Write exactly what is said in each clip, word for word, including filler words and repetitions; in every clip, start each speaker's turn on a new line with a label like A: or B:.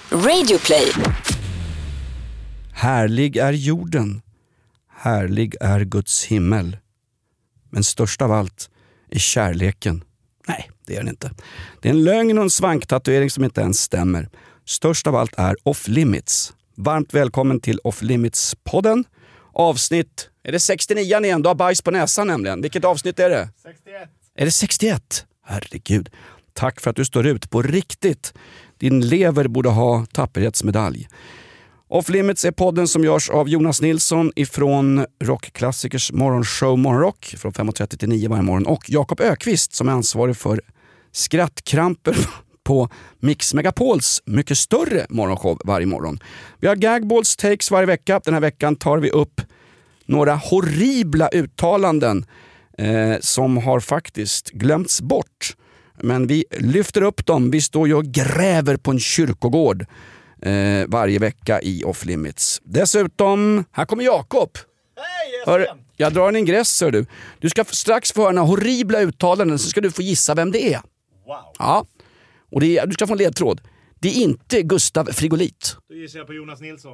A: Radioplay.
B: Härlig är jorden, härlig är Guds himmel. Men störst av allt är kärleken. Nej, det är den inte. Det är en lögn och en svanktatuering som inte ens stämmer. Störst av allt är Off Limits. Varmt välkommen till Off Limits-podden. Avsnitt, är det sextionio igen? Du har bajs på näsan nämligen. Vilket avsnitt är det?
C: sextioett.
B: Är det sextioett? Herregud. Tack för att du står ut på riktigt. Din lever borde ha tapperhetsmedalj. Off Limits är podden som görs av Jonas Nilsson ifrån Rockklassikers morgonshow Morgonrock från fem och trettio till nio varje morgon, och Jakob Ökvist som är ansvarig för skrattkramper på Mix Megapols mycket större morgonshow varje morgon. Vi har gagballs takes varje vecka. Den här veckan tar vi upp några horribla uttalanden eh, som har faktiskt glömts bort. Men vi lyfter upp dem. Vi står ju och gräver på en kyrkogård eh, varje vecka i Off Limits. Dessutom, här kommer Jakob.
C: Hej,
B: Hör, jag drar en ingress, hör du. Du ska strax få höra några horribla uttalanden, så ska du få gissa vem det är.
C: Wow.
B: Ja, och det är, du ska få en ledtråd. Det är inte Gustav Frigolit.
C: Då gissar jag på Jonas Nilsson.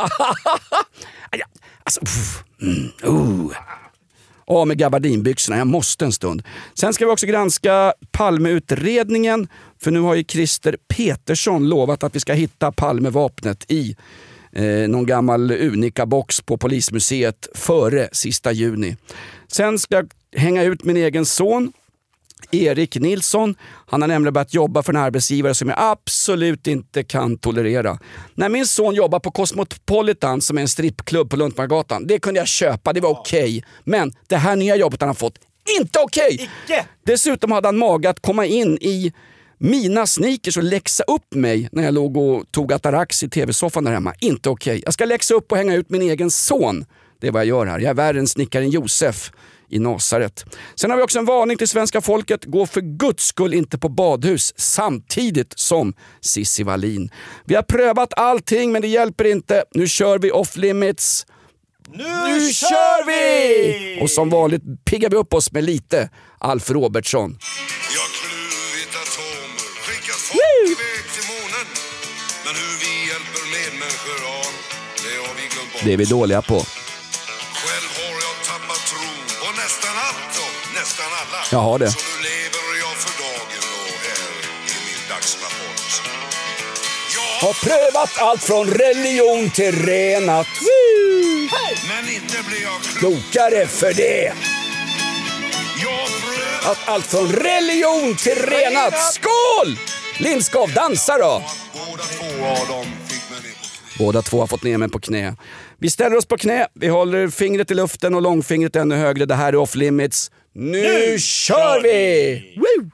B: Alltså, mm, oh. Ja, med gabardinbyxorna, jag måste en stund. Sen ska vi också granska Palmeutredningen, för nu har ju Christer Petersson lovat att vi ska hitta Palmevapnet i eh, någon gammal unika box på Polismuseet före sista juni. Sen ska jag hänga ut min egen son Erik Nilsson. Han har nämligen börjat jobba för en arbetsgivare som jag absolut inte kan tolerera. När min son jobbar på Cosmopolitan, som är en strippklubb på Luntmargatan, det kunde jag köpa, det var okej. Okay. Men det här nya jobbet han har fått, inte okej! Okay. Dessutom hade han mage att komma in i mina sneakers och läxa upp mig när jag låg och tog Atarax i tv-soffan där hemma. Inte okej. Okay. Jag ska läxa upp och hänga ut min egen son. Det är vad jag gör här. Jag är värre än snickaren Josef i Nasaret. Sen har vi också en varning till svenska folket. Gå för guds skull inte på badhus samtidigt som Cissi Wallin. Vi har prövat allting, men det hjälper inte. Nu kör vi Off Limits.
C: Nu,
B: nu kör vi! Och som vanligt piggar vi upp oss med lite Alf Robertsson.
D: Jag har kluvit atomer, skickat folk iväg till månen. Men hur vi hjälper medmänniskor, ja, det har vi glömt bort.
B: Det är vi dåliga på.
D: Själv har jag tappat tro på nästan allt och nästan alla.
B: Jag har det.
D: Så nu lever jag för dagen och här är min dagsrapport. Jag
B: har prövat allt från religion till renat.
D: Men inte blir jag
B: klokare för det.
D: Jag har prövat
B: Att allt från religion till renat. Skål! Lindskov, dansa då.
D: båda två av dem fick mig ner.
B: Båda två har fått ner mig på knä. Vi ställer oss på knä, vi håller fingret i luften och långfingret ännu högre. Det här är Off Limits. Nu, nu kör vi! Woo!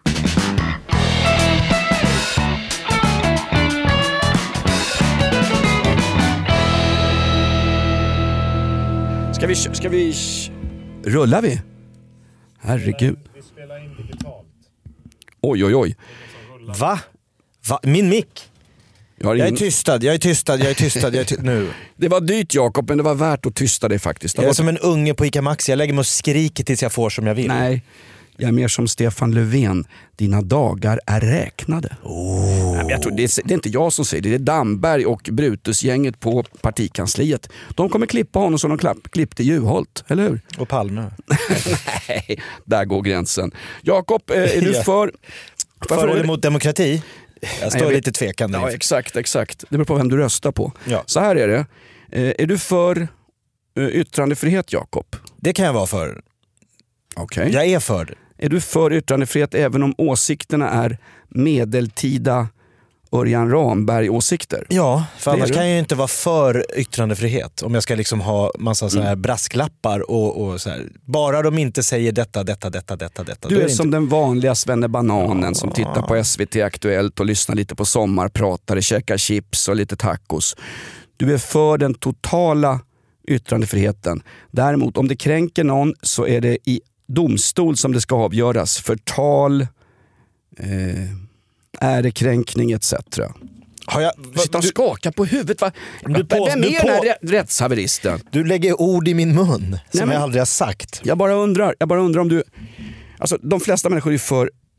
B: Ska vi... Ska vi... Rullar vi? Herregud.
C: Vi spelar in digitalt.
B: Oj, oj, oj.
E: Va? Va? Min mick?
B: Jag,
E: jag är
B: ingen...
E: tystad, jag är tystad, jag är tystad, jag är tystad nu.
B: Det var dyrt, Jakob, men det var värt att tysta dig faktiskt. Det
E: jag är
B: var...
E: som en unge på Ica Maxi, jag lägger mig och skriker tills jag får som jag vill.
B: Nej, jag är mer som Stefan Löfven. Dina dagar är räknade.
E: Oh.
B: Nej, men jag tror, det, är, det är inte jag som säger det, det är Damberg och Brutusgänget på partikansliet. De kommer klippa honom som de klapp, klippte Juholt, eller hur?
E: Och Palme.
B: Nej, där går gränsen. Jakob, är du
E: ja.
B: för...
E: För eller mot demokrati? Jag står
B: Nej,
E: lite tvekande.
B: Ja, exakt, exakt. Det beror på vem du röstar på.
E: Ja.
B: Så här är det. Är du för yttrandefrihet, Jakob?
E: Det kan jag vara för.
B: Okej.
E: Jag är för.
B: Är du för yttrandefrihet även om åsikterna är medeltida Örjan Ramberg-åsikter?
E: Ja, för
B: Det
E: annars
B: är
E: kan jag ju inte vara för yttrandefrihet. Om jag ska liksom ha massa så här
B: Mm.
E: brasklappar och, och så här. Bara de inte säger detta, detta, detta, detta, detta.
B: Du
E: Då
B: är,
E: är det
B: som
E: inte...
B: den vanliga svennebananen
E: Ja.
B: som tittar på S V T Aktuellt och lyssnar lite på sommarpratare, käkar chips och lite tacos. Du är för den totala yttrandefriheten. Däremot om det kränker någon så är det i domstol som det ska avgöras. Förtal, eh, ärekränkning et cetera.
E: Har jag...
B: Du sitter och skakar på huvudet. Va?
E: Du på-
B: Vem
E: du
B: är
E: på-
B: den här rättshaveristen?
E: Du lägger ord i min mun som
B: men-
E: jag aldrig har sagt.
B: Jag bara undrar, jag bara undrar om du... Alltså, de flesta människor är för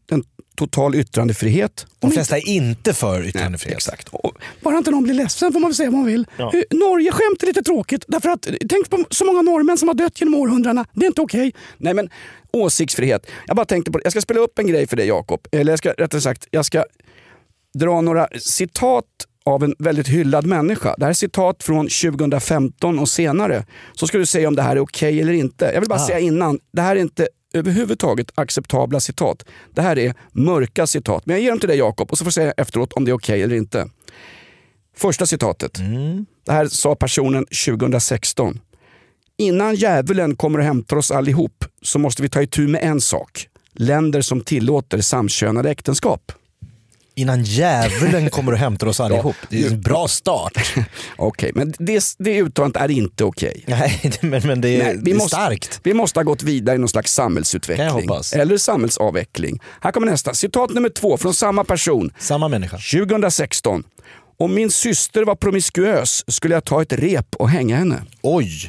B: den total yttrandefrihet.
E: De flesta är inte för yttrandefrihet.
B: Nej, exakt. Och bara inte någon blir ledsen får man väl säga vad man vill.
E: Ja.
B: Norge skämt är lite tråkigt. Därför att, tänk på så många norrmän som har dött genom århundraden. Det är inte okej. Nej men, åsiktsfrihet. Jag bara tänkte på det. Jag ska spela upp en grej för dig, Jakob. Eller jag ska, rättare sagt, jag ska dra några citat av en väldigt hyllad människa. Det här är citat från tjugohundrafemton och senare. Så ska du säga om det här är okej eller inte. Jag vill bara ah. säga innan, det här är inte överhuvudtaget acceptabla citat. Det här är mörka citat. Men jag ger dem till dig, Jakob, och så får jag säga efteråt om det är okej eller inte. Första citatet. Mm. Det här sa personen tjugohundrasexton. Innan djävulen kommer och hämtar oss allihop så måste vi ta itu med en sak. Länder som tillåter samkönade äktenskap.
E: Innan djävulen kommer och hämtar oss allihop. Ja, det är en bra start.
B: Okej, okay, men det, det uttalandet är inte okej. Okay.
E: Nej, men, men det är, Nej, vi det är måste, starkt.
B: Vi måste ha gått vidare i någon slags samhällsutveckling. Eller samhällsavveckling. Här kommer nästa. Citat nummer två från samma person.
E: Samma människa.
B: tjugohundrasexton. Om min syster var promiskuös skulle jag ta ett rep och hänga henne.
E: Oj!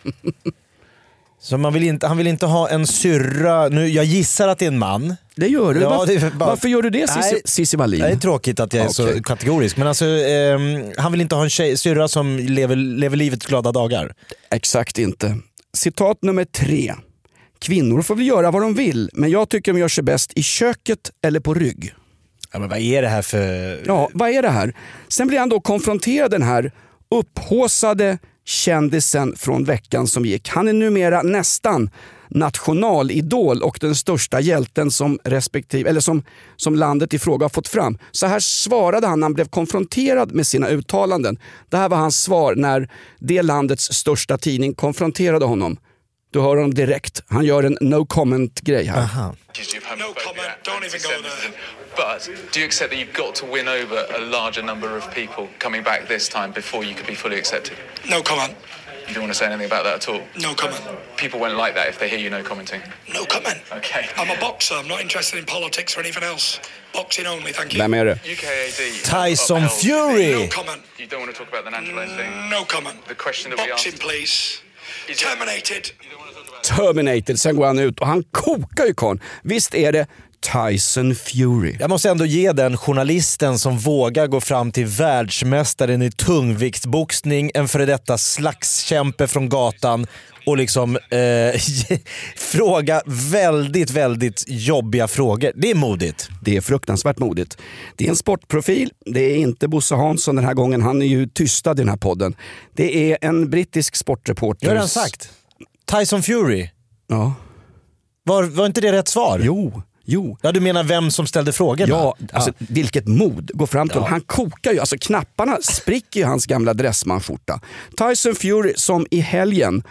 E: Så man vill inte, han vill inte ha en syrra. Nu, jag gissar att det är en man.
B: Det gör du.
E: Ja,
B: varför,
E: det bara,
B: varför gör du det, Cissi, Cissi Wallin?
E: Det är tråkigt att jag är okay. så kategorisk. Men alltså, eh, han vill inte ha en tjej, syrra som lever, lever livets glada dagar.
B: Exakt inte. Citat nummer tre. Kvinnor får väl göra vad de vill, men jag tycker de gör sig bäst i köket eller på rygg.
E: Ja, men vad är det här för...
B: Ja, vad är det här? Sen blir han då konfronterad, den här upphåsade kändisen från veckan som gick. Han är numera nästan nationalidol och den största hjälten som respektiv, eller som, som landet i fråga har fått fram. Så här svarade han när han blev konfronterad med sina uttalanden. Det här var hans svar när det landets största tidning konfronterade honom. Du hör honom direkt. Han gör en no comment-grej här.
E: Aha.
A: No comment, don't even go there. But do you accept that you've got to win over a larger number of people coming back this time before you could be fully accepted?
F: No comment.
A: You don't want to say anything about that at all?
F: No comment.
A: People won't like that if they hear you no commenting?
F: No comment.
A: Okay.
F: I'm a boxer. I'm not interested in politics or anything else. Boxing only, thank you.
B: Vem är det?
A: U K A D.
E: Tyson Fury.
F: No comment.
A: You don't want to talk about the Angelo thing?
F: No comment.
A: The question that we
F: Boxing,
A: asked...
F: please. Terminated.
B: Terminated, sen går han ut och han kokar ju karln. Visst är det Tyson Fury.
E: Jag måste ändå ge den journalisten som vågar gå fram till världsmästaren i tungviktsboxning, en före detta slagskämpe från gatan och liksom eh, fråga väldigt, väldigt jobbiga frågor. Det är modigt.
B: Det är fruktansvärt modigt. Det är en sportprofil. Det är inte Bosse Hansson den här gången. Han är ju tystad i den här podden. Det är en brittisk sportreporter.
E: Jag har redan sagt. Tyson Fury.
B: Ja.
E: Var, var inte det rätt svar?
B: Jo. Jo.
E: Ja, du menar vem som ställde frågorna?
B: Ja, alltså ja. Vilket mod. Gå fram till
E: ja.
B: honom. Han kokar ju, alltså knapparna spricker ju hans gamla dressmanskjorta. Tyson Fury som i helgen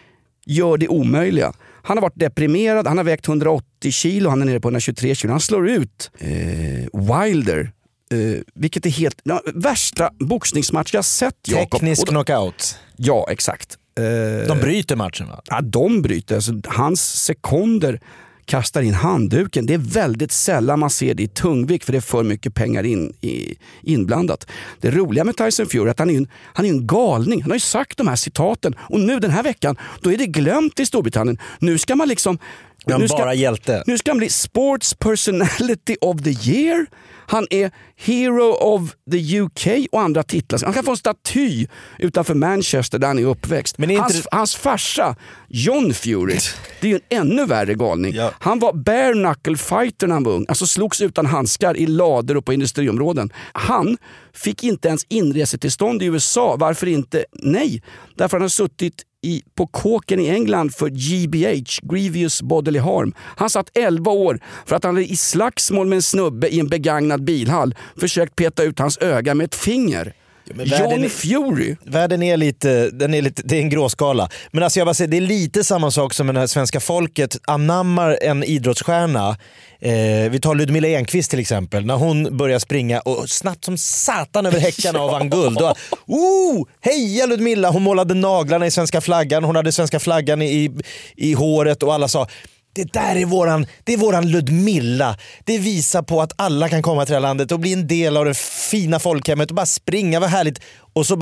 B: gör det omöjliga. Han har varit deprimerad, han har vägt hundraåttio kilo, han är nere på hundratjugotre kilo. Han slår ut eh, Wilder. Eh, vilket är helt, ja, värsta boxningsmatch jag sett, Jakob.
E: Teknisk
B: då,
E: knockout.
B: Ja, exakt. Eh,
E: de bryter matchen, va?
B: Ja, de bryter. Alltså, hans sekunder kastar in handduken. Det är väldigt sällan man ser det i tungvikt för det är för mycket pengar in, i, inblandat. Det roliga med Tyson Fury är att han är, en, han är en galning. Han har ju sagt de här citaten och nu den här veckan då är det glömt i Storbritannien. Nu ska man liksom...
E: Nu ska, bara hjälte.
B: Nu ska han bli Sports Personality of the Year. Han är Hero of the U K och andra titlar. Han kan få en staty utanför Manchester där han är uppväxt. Men är hans, det... hans farsa, John Fury, det är ju en ännu värre galning. Ja. Han var bare knuckle fighter när han var ung. Alltså slogs utan handskar i lader och på industriområden. Han fick inte ens inresetillstånd i U S A. Varför inte? Nej. Därför han har suttit I, på kåken i England för G B H, Grievous Bodily Harm. Han satt elva år för att han hade i slagsmål med en snubbe i en begagnad bilhall försökt peta ut hans öga med ett finger. Ja, John är, Fury.
E: Världen är lite, den är lite, det är en gråskala. Men alltså jag bara säger, det är lite samma sak som när svenska folket anammar en idrottsstjärna. Eh, vi tar Ludmilla Enqvist till exempel. När hon börjar springa och snabbt som satan över häckarna och vann guld. Och, oh, heja Ludmilla! Hon målade naglarna i svenska flaggan. Hon hade svenska flaggan i, i håret och alla sa... Det där är våran, det är våran Ludmilla. Det visar på att alla kan komma till det här landet och bli en del av det fina folkhemmet och bara springa, vad härligt. Och så bara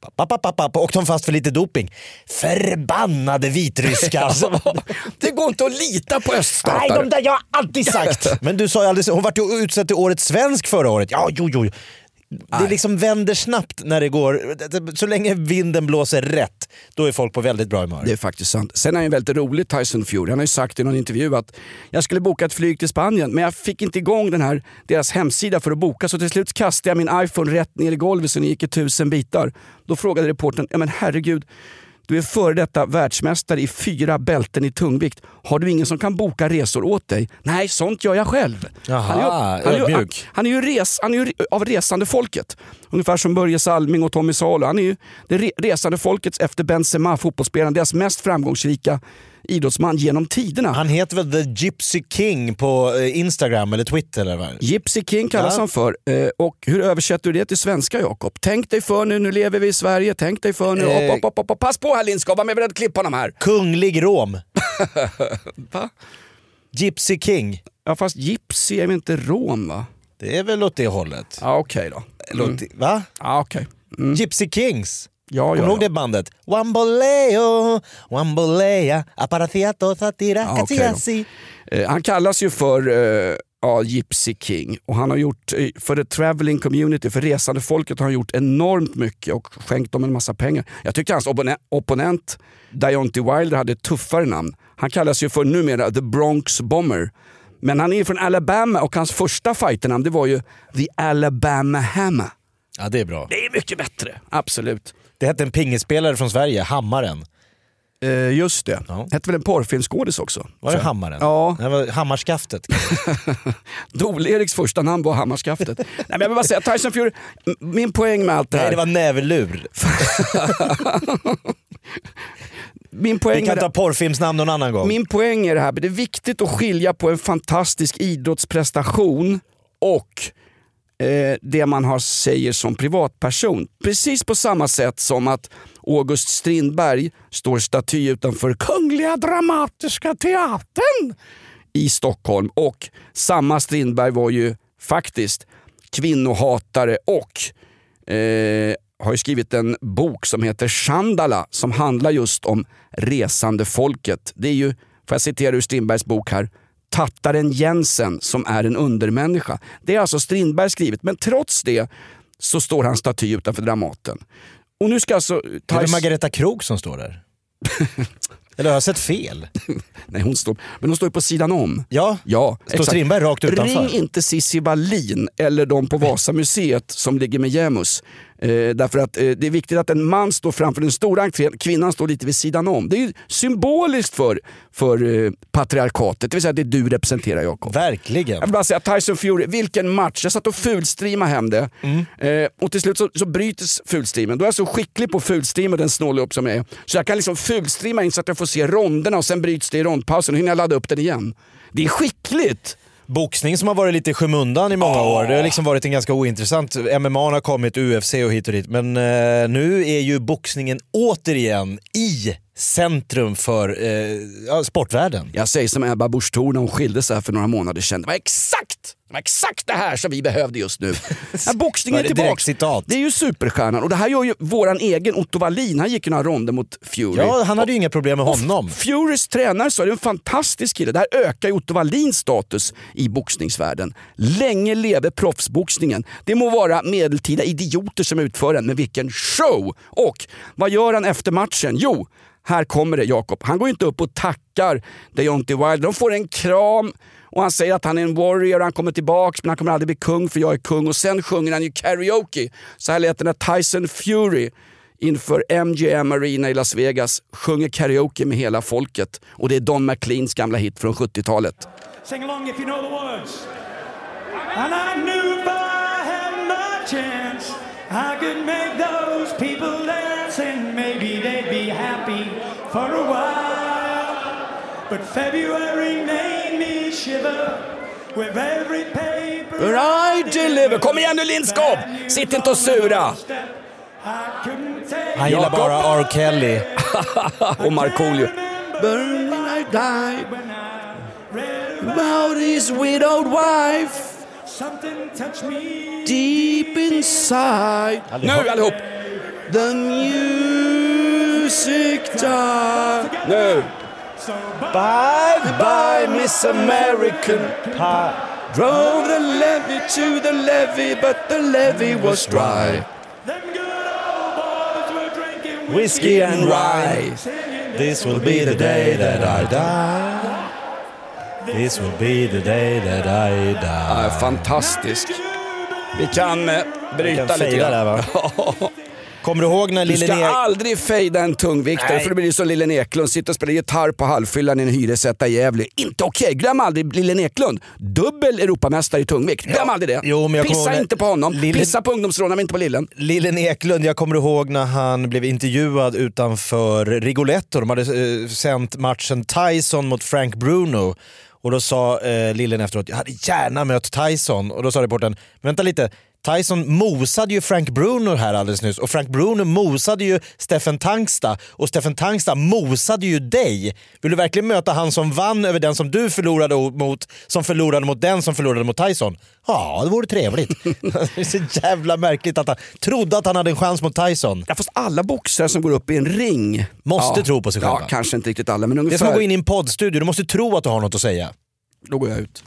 E: Och de fast för lite doping. Förbannade vitryskar.
B: Det går inte att lita på öststater.
E: Nej, de där jag har alltid sagt. Men du sa ju aldrig, hon var ju utsedd till årets svensk förra året. Ja, jo, jo. Det liksom vänder snabbt när det går. Så länge vinden blåser rätt, då är folk på väldigt bra humör.
B: Det är faktiskt sant. Sen är han väldigt rolig, Tyson Fury. Han har ju sagt i någon intervju att jag skulle boka ett flyg till Spanien, men jag fick inte igång den här, deras hemsida för att boka. Så till slut kastade jag min iPhone rätt ner i golvet så den gick i tusen bitar. Då frågade reportern, ja men herregud, du är före detta världsmästare i fyra bälten i tungvikt. Har du ingen som kan boka resor åt dig? Nej, sånt gör jag själv.
E: Jaha,
B: han är ju, han är ju, han, han är ju, res, han är ju av resande folket. Ungefär som Börje Salming och Tommy Salo. Han är ju det re, resande folkets efter Benzema, fotbollsspelaren. Deras mest framgångsrika idrottsman genom tiderna.
E: Han heter väl The Gypsy King på Instagram eller Twitter eller vad?
B: Gypsy King kallas
E: ja.
B: han för. Och hur översätter du det till svenska, Jakob? Tänk dig för nu, nu lever vi i Sverige. Tänk dig för nu. Eh. Hopp, hopp, hopp, hopp. Pass på här Lindskov, var med beredd att klippa honom här.
E: Kunglig Rom.
B: Va?
E: Gypsy Kings.
B: Ja, fast Gypsy är väl inte Rom, va?
E: Det är väl åt det hållet.
B: Ja, okej okay då.
E: Mm. Va?
B: Ja, okej. Okay. Mm.
E: Gypsy Kings.
B: Ja,
E: Kommer
B: ja,
E: du ihåg
B: ja.
E: det bandet? Wamboleo, Wambolea, Aparaciato, Satira,
B: ja, okay eh, Han kallas ju för eh, ja, Gypsy King. Och han har gjort, eh, för the traveling community, för resande folket har han gjort enormt mycket och skänkt dem en massa pengar. Jag tyckte hans opponent, opponent Deontay Wilder hade ett tuffare namn. Han kallas ju för numera The Bronx Bomber. Men han är ju från Alabama och hans första fighternamn det var ju The Alabama Hammer.
E: Ja, det är bra.
B: Det är mycket bättre, absolut.
E: Det hette en pingispelare från Sverige, Hammaren.
B: Eh, just det.
E: Ja.
B: Hette väl en porrfilmskådis också?
E: Var det Hammaren?
B: Ja.
E: Det var Hammarskaftet.
B: Dol-Eriks första namn var Hammarskaftet. Nej, men jag vill bara säga, Tyson Fury, min poäng med allt det här...
E: Nej, det var näverlur.
B: Min poäng
E: Vi kan
B: är...
E: ta porrfilmsnamn någon annan gång.
B: Min poäng är det här, det är viktigt att skilja på en fantastisk idrottsprestation och eh, det man har säger som privatperson. Precis på samma sätt som att August Strindberg står staty utanför Kungliga Dramatiska Teatern i Stockholm. Och samma Strindberg var ju faktiskt kvinnohatare och eh, har ju skrivit en bok som heter Chandala som handlar just om resande folket. Det är ju, får jag citera ur Strindbergs bok här, Tattaren Jensen som är en undermänniska. Det är alltså Strindberg skrivit, men trots det så står han staty utanför Dramaten. Och nu ska alltså...
E: Det är det Margareta Krok som står där? Eller har jag sett fel?
B: Nej, hon står, men hon står ju på sidan om.
E: Ja,
B: ja
E: står Strindberg rakt utanför.
B: Ring inte Cissi Wallin eller de på Vasamuseet som ligger med Jämus. Eh, därför att eh, det är viktigt att en man står framför den stora entrén, kvinnan står lite vid sidan om. Det är ju symboliskt för, för eh, patriarkatet, det vill säga det du representerar, Jakob.
E: Verkligen.
B: Jag vill bara säga Tyson Fury, vilken match. Jag satt och fulstreamade hem det. Mm. Eh, och till slut så, så bryts fulstreamen. Då är jag så skicklig på fulstream och den snålig upp som jag är. Så jag kan liksom fulstreama in så att jag får se ronderna och sen bryts det i rondpausen och hinner jag ladda upp den igen. Det är skickligt.
E: Boxning som har varit lite i skymundan i många oh. år. Det har liksom varit en ganska ointressant. M M A har kommit, U F C och hit och dit. Men eh, nu är ju boxningen återigen i centrum för eh, ja, sportvärlden.
B: Jag säger som Ebba Busch Thor när hon skilde sig för några månader sedan. Det var exakt, det var exakt det här som vi behövde just nu. Ja, boxningen är tillbaka. Det är ju superstjärnan. Och det här gör ju våran egen Otto Wallin. Han gick ju några ronder mot Fury.
E: Ja, han hade ju inga problem med honom.
B: Furys tränare så är det en fantastisk kille. Det här ökar ju Otto Wallins status i boxningsvärlden. Länge leve proffsboxningen. Det må vara medeltida idioter som utför den, men vilken show! Och vad gör han efter matchen? Jo, här kommer det, Jakob. Han går inte upp och tackar Deontay Wilder. De får en kram och han säger att han är en warrior. Han kommer tillbaks men han kommer aldrig bli kung för jag är kung. Och sen sjunger han ju karaoke. Så här lät den när Tyson Fury inför M G M Arena i Las Vegas sjunger karaoke med hela folket. Och det är Don McLeans gamla hit från sjuttiotalet.
G: Sing along if you know the words. And I knew if I had my chance I could make those people dance and maybe they'd be happy for a while. But February made me shiver with every paper
B: I deliver. Kom igen nu Lindskov! Sitt inte och sura!
E: Han gillar bara R. Kelly.
B: Och Markoolio. Burning I die about his widowed wife deep inside. Nu allihop! the music died. No. Bye bye Miss American Pie. Drove the levee to the levee, but the levee was dry.
G: Them good old boys were drinking
E: Whiskey and rye. This will be the day that I die. This will be the day that I die.
B: Ja, fantastisk. Vi kan eh, bryta
E: kan
B: lite
E: fejda där, va? Kommer du ihåg när
B: Du
E: Lille
B: ska
E: Ek...
B: aldrig fejda en tungviktare,
E: Nej.
B: för det blir som Lille Eklund, sitter och spelar gitarr på halvfyllan i en hyresetta i Gävle. Inte okej, okay. Glöm aldrig Lille Eklund. Dubbel Europamästare i tungvikt. Glöm
E: Ja.
B: aldrig det.
E: Jo, men jag kommer
B: Pissa
E: ihåg när-
B: inte på honom.
E: Lille-
B: Pissa på ungdomsråden, men inte på Lillen.
E: Lillen Eklund, jag kommer ihåg när han blev intervjuad utanför Rigoletto. De hade eh, sänt matchen Tyson mot Frank Bruno. Och då sa eh, Lillen efteråt, jag hade gärna mött Tyson. Och då sa reportern, vänta lite, Tyson mosade ju Frank Bruno här alldeles nyss. Och Frank Bruno mosade ju Steffen Tangsta. Och Steffen Tangsta mosade ju dig. Vill du verkligen möta han som vann över den som du förlorade mot, som förlorade mot den som förlorade mot Tyson? Ja, det vore trevligt. Det är så jävla märkligt att han trodde att han hade en chans mot Tyson.
B: Ja, fast alla boxare som går upp i en ring
E: Måste
B: ja,
E: tro på sig själva.
B: Ja, kanske inte riktigt alla, men
E: Det är
B: ungefär.
E: som att gå in i en poddstudio, du måste tro att du har något att säga.
B: Då går jag ut.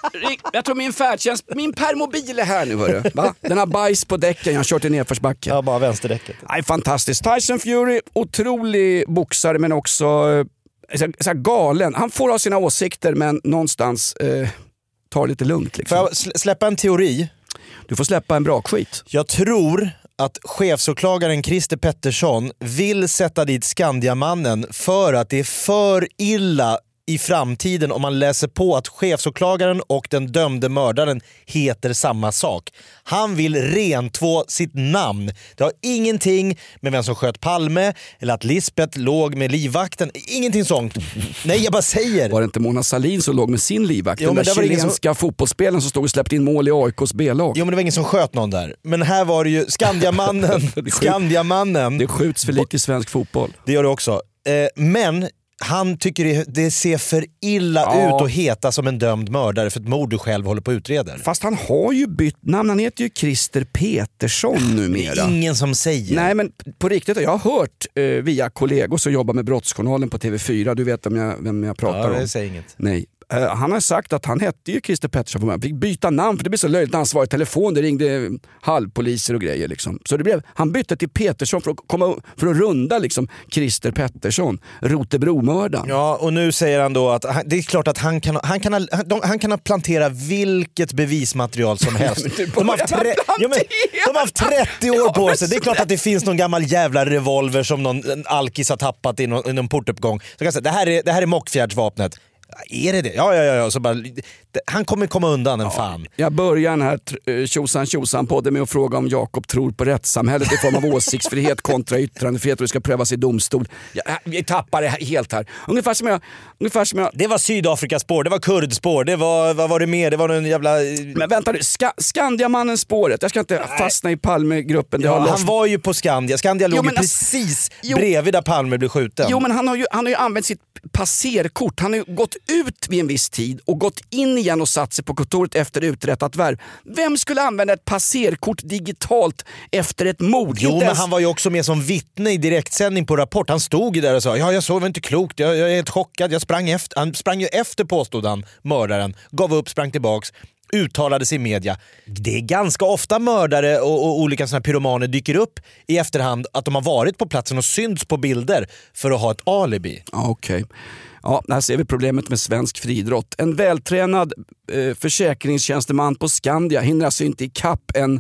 B: Jag tror min färdtjänst, min permobil är här nu, hörru. Va? Den har bajs på däcken, jag har kört i nedförsbacken.
E: Ja, bara vänsterdäcket.
B: Nej, fantastiskt. Tyson Fury, otrolig boxare, men också eh, så, så här galen. Han får ha sina åsikter, men någonstans eh, tar lite lugnt. Liksom.
E: Får jag sl- släppa en teori?
B: Du får släppa en bra skit.
E: Jag tror att chefsåklagaren Christer Pettersson vill sätta dit Skandiamannen för att det är för illa i framtiden om man läser på att chefsåklagaren och den dömde mördaren heter samma sak. Han vill rentvå sitt namn. Det har ingenting med vem som sköt Palme eller att Lisbeth låg med livvakten. Ingenting sånt. Nej, jag bara säger.
B: Var det inte Mona Sahlin som låg med sin livvakt?
E: Jo,
B: Den
E: men
B: där
E: det var ingen
B: chilenska som... fotbollsspelaren som stod och släppte in mål i A I K:s B-lag.
E: Jo, men det var ingen som sköt någon där. Men här var det ju Skandiamannen. Skandiamannen.
B: Det skjuts för lite i svensk fotboll.
E: Det gör det också. Eh, men han tycker det, det ser för illa
B: Ja.
E: ut att heta som en dömd mördare för ett mord du själv håller på att utreda.
B: Fast han har ju bytt namn, han heter ju Christer Petersson numera.
E: Det är ingen som säger.
B: Nej, men på riktigt, jag har hört eh, via kollegor som jobbar med Brottsjournalen på T V fyra, du vet vem jag, vem jag pratar
E: Ja,
B: om.
E: det säger inget.
B: Nej. Uh, han har sagt att han hette ju Christer Pettersson från början. Fick byta namn för det blev så löjligt när han svarade i telefon. Det ringde halvpoliser och grejer liksom. Så det blev, han bytte till Pettersson för att, komma, för att runda liksom Christer Pettersson, Rotebromördaren.
E: Ja, och nu säger han då att han, det är klart att han kan, han kan, ha, de, han kan ha plantera vilket bevismaterial som helst. De har, haft tre, ja, men, de har haft trettio år på sig. Det är klart att det finns någon gammal jävla revolver som någon en alkis har tappat i någon, i någon portuppgång. Så kan jag säga, det här är, det här är Mockfjärdsvapnet. Är det det? Ja, ja, ja. Så bara, det, han kommer komma undan en fan.
B: Jag börjar den här uh, tjosan tjosan podden med att fråga om Jakob tror på rättssamhället i form av åsiktsfrihet kontra yttrandefrihet och det ska prövas i domstol. Jag, vi tappar det helt här. Ungefär som jag... Ungefär som jag
E: det var Sydafrikaspår, det var kurdspår, det var, vad var det mer? Det var en jävla...
B: Men vänta nu, Ska, Skandiamannen spåret. Jag ska inte Nej. fastna i Palmegruppen. Det
E: ja,
B: har
E: han
B: Lars...
E: var ju på Skandia. Skandia låg
B: jo,
E: ju
B: men,
E: precis
B: jo,
E: bredvid där Palme blev skjuten.
B: Jo, men han har ju, han har ju använt sitt passerkort. Han har ju gått ut vid en viss tid och gått in igen och satt sig på kontoret efter uträttat värv. Vem skulle använda ett passerkort digitalt efter ett mord?
E: Jo,
B: inte
E: men
B: ens...
E: han var ju också med som vittne i direktsändning på Rapport. Han stod ju där och sa, ja, jag sov inte klokt, jag, jag är helt chockad, jag sprang efter. Han sprang ju efter, påstod han, mördaren. Gav upp, sprang tillbaks, uttalade sig i media. Det är ganska ofta mördare och, och olika såna här pyromaner dyker upp i efterhand att de har varit på platsen och synts på bilder för att ha ett alibi.
B: Ja, okej. Okay. Ja, här ser vi problemet med svensk friidrott. En vältränad eh, försäkringstjänsteman på Skandia hinner alltså inte i kapp en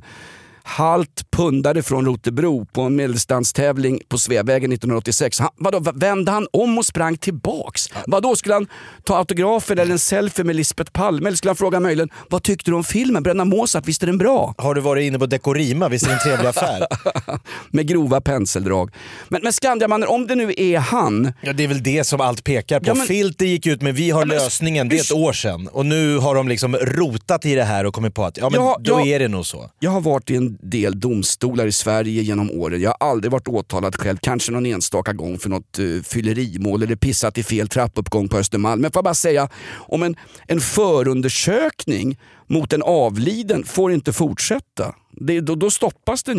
B: halt pundare från Rotebro på en medeldistanstävling på Sveavägen nittonhundraåttiosex. Han, vadå, vände han om och sprang tillbaks? Ja. Vadå, skulle han ta autografer eller en selfie med Lisbeth Palme? Eller skulle han fråga möjligen, vad tyckte du om filmen? Bröderna Mozart, visst är den bra?
E: Har du varit inne på Dekorima? Visst är det en trevlig affär?
B: Med grova penseldrag. Men, men Skandiamannen, om det nu är han...
E: Ja, det är väl det som allt pekar på. Ja, men... Filter gick ut med vi har ja, men... lösningen, det är ett år sedan. Och nu har de liksom rotat i det här och kommit på att ja, men ja, då ja, är det nog så.
B: Jag har varit i en del domstolar i Sverige genom åren. Jag har aldrig varit åtalad själv, kanske någon enstaka gång för något uh, fyllerimål eller pissat i fel trappuppgång på Östermalm. Men får jag bara säga, om en, en förundersökning mot en avliden får inte fortsätta. Det, då, då stoppas den ju.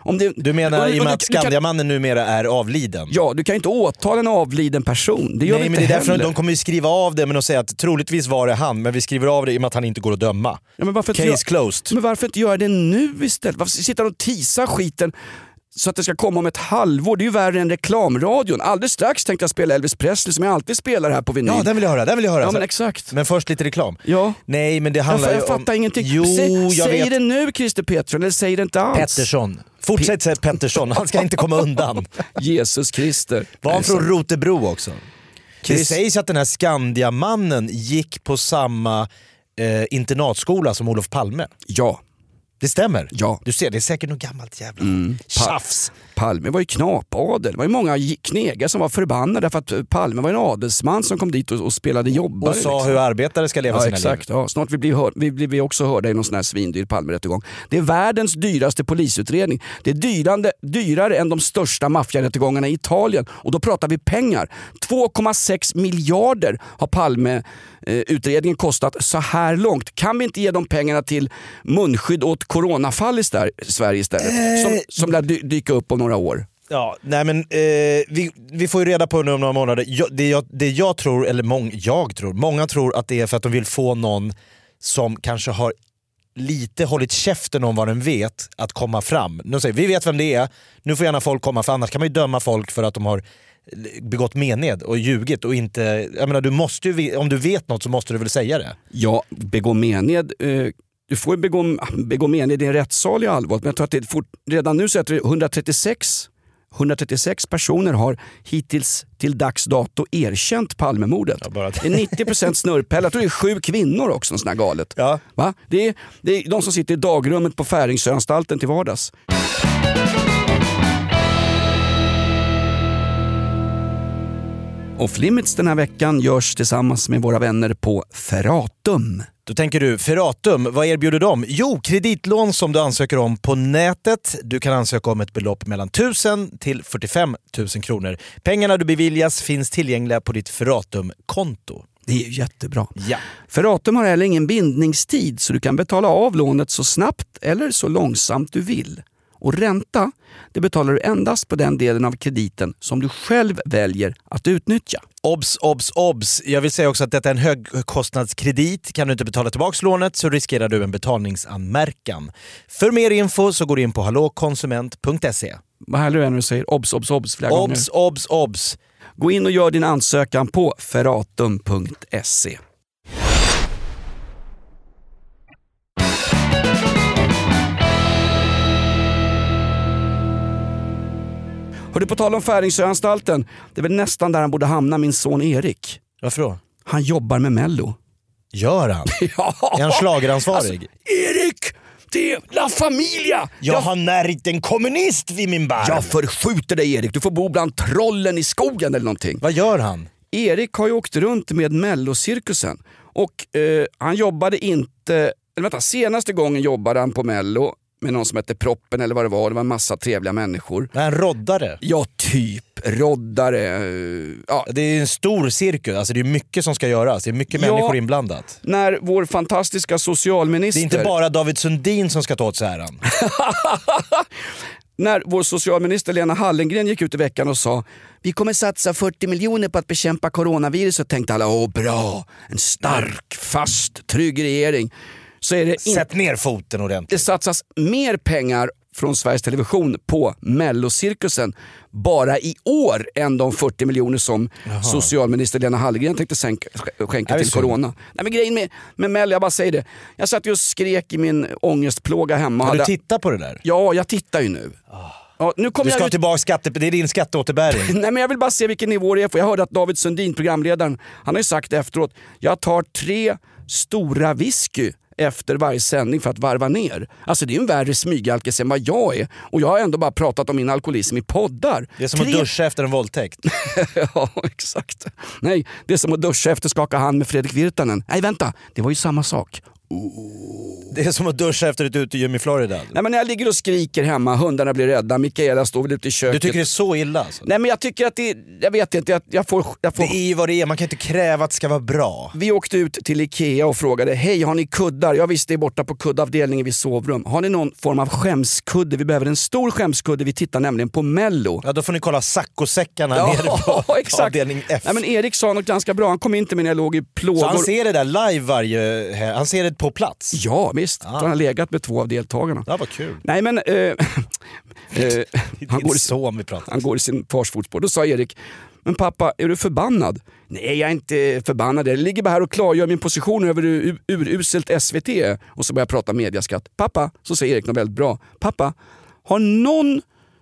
B: Om det,
E: Du menar
B: och,
E: i och med
B: och
E: att
B: du- du kan-
E: Skandiamannen numera är avliden?
B: Ja, du kan inte åtala en avliden person. Det gör
E: Nej,
B: vi
E: men
B: inte
E: det är därför
B: heller.
E: de kommer ju skriva av det, men de säger att troligtvis var det han, men vi skriver av det i och med att han inte går att döma.
B: Ja, men varför inte
E: Case
B: gör-
E: closed.
B: Men varför inte göra det nu istället? Varför sitter de och teasar skiten så att det ska komma om ett halvår? Det är ju värre än reklamradion. Alldeles strax tänkte jag spela Elvis Presley som jag alltid spelar här på vinyl.
E: Ja, den vill jag höra, den vill jag höra.
B: Ja,
E: Så-
B: men exakt.
E: Men först lite reklam.
B: Ja.
E: Nej, men det
B: Jag,
E: handlar
B: jag
E: ju
B: fattar
E: om...
B: ingenting.
E: Jo,
B: Säg,
E: jag
B: säg
E: vet.
B: det nu Christer Pettersson, eller säg det inte alls.
E: Pettersson. Fortsätt säga Pettersson, han ska inte komma undan.
B: Jesus Christer.
E: Var han
B: Nej,
E: från
B: så-
E: Rotebro också? Det
B: Chris-
E: sägs att den här Skandiamannen gick på samma eh, internatskola som Olof Palme.
B: Ja.
E: Det stämmer?
B: Ja.
E: Du ser, det är säkert något gammalt jävla
B: Mm.
E: tjafs.
B: Palme var ju knapadel. Det var ju många knegare som var förbannade därför att Palme var en adelsman som kom dit och, och spelade jobbare.
E: Och sa
B: liksom.
E: hur arbetare ska leva
B: Ja,
E: sina
B: exakt.
E: liv.
B: Ja, snart vi blir, hör, vi blir vi också hörda i någon sån här svindyr Palmerättegång. Det är världens dyraste polisutredning. Det är dyrande, dyrare än de största maffiarättegångarna i Italien. Och då pratar vi pengar. två komma sex miljarder har Palme-utredningen kostat så här långt. Kan vi inte ge de pengarna till munskydd åt coronafall i stä- Sverige istället? Som, som lär dy- dyka upp om några år.
E: Ja, nej men eh, vi, vi får ju reda på nu om några månader. Jag, det, jag, det jag tror, eller mång, jag tror, många tror att det är för att de vill få någon som kanske har lite hållit käften om vad den vet att komma fram. Nu säger vi vet vem det är, nu får gärna folk komma, för annars kan man ju döma folk för att de har begått mened och ljugit och inte, jag menar du måste ju, om du vet något så måste du väl säga det.
B: Ja, begå mened. Eh, du får ju begå, begå mened i en rättssal i allvar. Men jag tror att det är fort, redan nu så att hundratrettiosex, hundratrettiosex personer har hittills till dags dato erkänt Palmemordet.
E: Ja, bara det.
B: Det är nittio procent snurrpäll. Jag tror det är sju kvinnor också, sån här galet.
E: Ja.
B: Va? Det, är, det är de som sitter i dagrummet på Färingsöanstalten till vardags. Off Limits den här veckan görs tillsammans med våra vänner på Ferratum.
E: Då tänker du, Ferratum, vad erbjuder de? Jo, kreditlån som du ansöker om på nätet. Du kan ansöka om ett belopp mellan tusen till fyrtiofem tusen kronor. Pengarna du beviljas finns tillgängliga på ditt Ferratum-konto.
B: Det är ju jättebra.
E: Ja.
B: Ferratum har heller ingen bindningstid så du kan betala av lånet så snabbt eller så långsamt du vill. Och ränta, det betalar du endast på den delen av krediten som du själv väljer att utnyttja.
E: Obs, obs, obs. Jag vill säga också att detta är en högkostnadskredit. Kan du inte betala tillbaka lånet så riskerar du en betalningsanmärkan. För mer info så går du in på hallåkonsument punkt se.
B: Vad härligt är när du säger obs, obs, obs flera gånger.
E: Obs, obs, obs.
B: Gå in och gör din ansökan på ferratum punkt se. Hörde på tal om Färingsöanstalten, det är väl nästan där han borde hamna, min son Erik.
E: Varför då?
B: Han jobbar med Mello.
E: Gör han?
B: Ja.
E: Är han schlageransvarig?
B: Alltså, Erik, det är La Familia!
E: Jag har närit en kommunist vid min barm.
B: Jag förskjuter dig Erik, du får bo bland trollen i skogen eller någonting.
E: Vad gör han?
B: Erik har ju åkt runt med Mello-cirkusen och eh, han jobbade inte, eller vänta, senaste gången jobbade han på Mello med någon som hette Proppen eller vad det var, det var en massa trevliga människor.
E: Är han roddare?
B: Ja, typ roddare. eh, Ja.
E: Det är en stor cirkus, alltså det är mycket som ska göras, det är mycket
B: Ja.
E: människor inblandat.
B: När vår fantastiska socialminister...
E: Det är inte bara David Sundin som ska ta åt sig äran.
B: När vår socialminister Lena Hallengren gick ut i veckan och sa vi kommer satsa fyrtio miljoner på att bekämpa coronaviruset, tänkte alla, åh bra, en stark, fast, trygg regering. Så är det inte...
E: Sätt ner foten ordentligt.
B: Det satsas mer pengar från Sveriges Television på Mellocirkusen bara i år än de fyrtio miljoner som Jaha. socialminister Lena Hallengren tänkte sänka, skänka till corona. Nej, men grejen med, med Mello, jag bara säger det. Jag satt ju och skrek i min ångestplåga hemma.
E: Har du
B: hade...
E: tittat på det där?
B: Ja, jag tittar ju nu. Oh. Ja, nu
E: du ska
B: jag ut...
E: tillbaka skatte... Det är din skatteåterbäring.
B: Nej, men jag vill bara se vilken nivå det är. För jag hörde att David Sundin, programledaren, han har ju sagt efteråt, jag tar tre stora whisky efter varje sändning för att varva ner. Alltså det är ju en värre smygalkis än vad jag är. Och jag har ändå bara pratat om min alkoholism i poddar.
E: Det är som
B: Tre...
E: att duscha efter en våldtäkt.
B: Ja, exakt. Nej, det är som att duscha efter skaka hand med Fredrik Virtanen. Nej, vänta. Det var ju samma sak.
E: Det är som att duscha efter ett utegym i Florida.
B: Nej, men när jag ligger och skriker hemma, hundarna blir rädda, Mikaela står väl ute i köket.
E: Du tycker det är så illa alltså?
B: Nej, men jag tycker att det, jag vet inte, jag, jag, får, jag får...
E: Det är ju vad det är, man kan inte kräva att det ska vara bra.
B: Vi åkte ut till Ikea och frågade, hej har ni kuddar? Jag visste det är borta på kuddavdelningen vid sovrum. Har ni någon form av skämskudde? Vi behöver en stor skämskudde, vi tittar nämligen på Mello.
E: Ja, då får ni kolla saccosäckarna
B: Ja,
E: nere på
B: exakt.
E: avdelning F.
B: Nej, men Erik sa något ganska bra, han kom in till mig när jag låg i plågor.
E: Så han ser det där live varje... Han ser det på plats?
B: Ja, visst. Ah. Han har legat med två av deltagarna.
E: Ja, vad kul.
B: Nej, men... Eh, eh, han, går i,
E: så om vi pratar.
B: han går i sin fars fotspår. Då sa Erik, men pappa, är du förbannad? Nej, jag är inte förbannad. Jag ligger bara här och klargör min position över hur uruselt S V T är. Och så börjar jag prata mediaskatt. Pappa, så säger Erik något väldigt bra. Pappa, har någon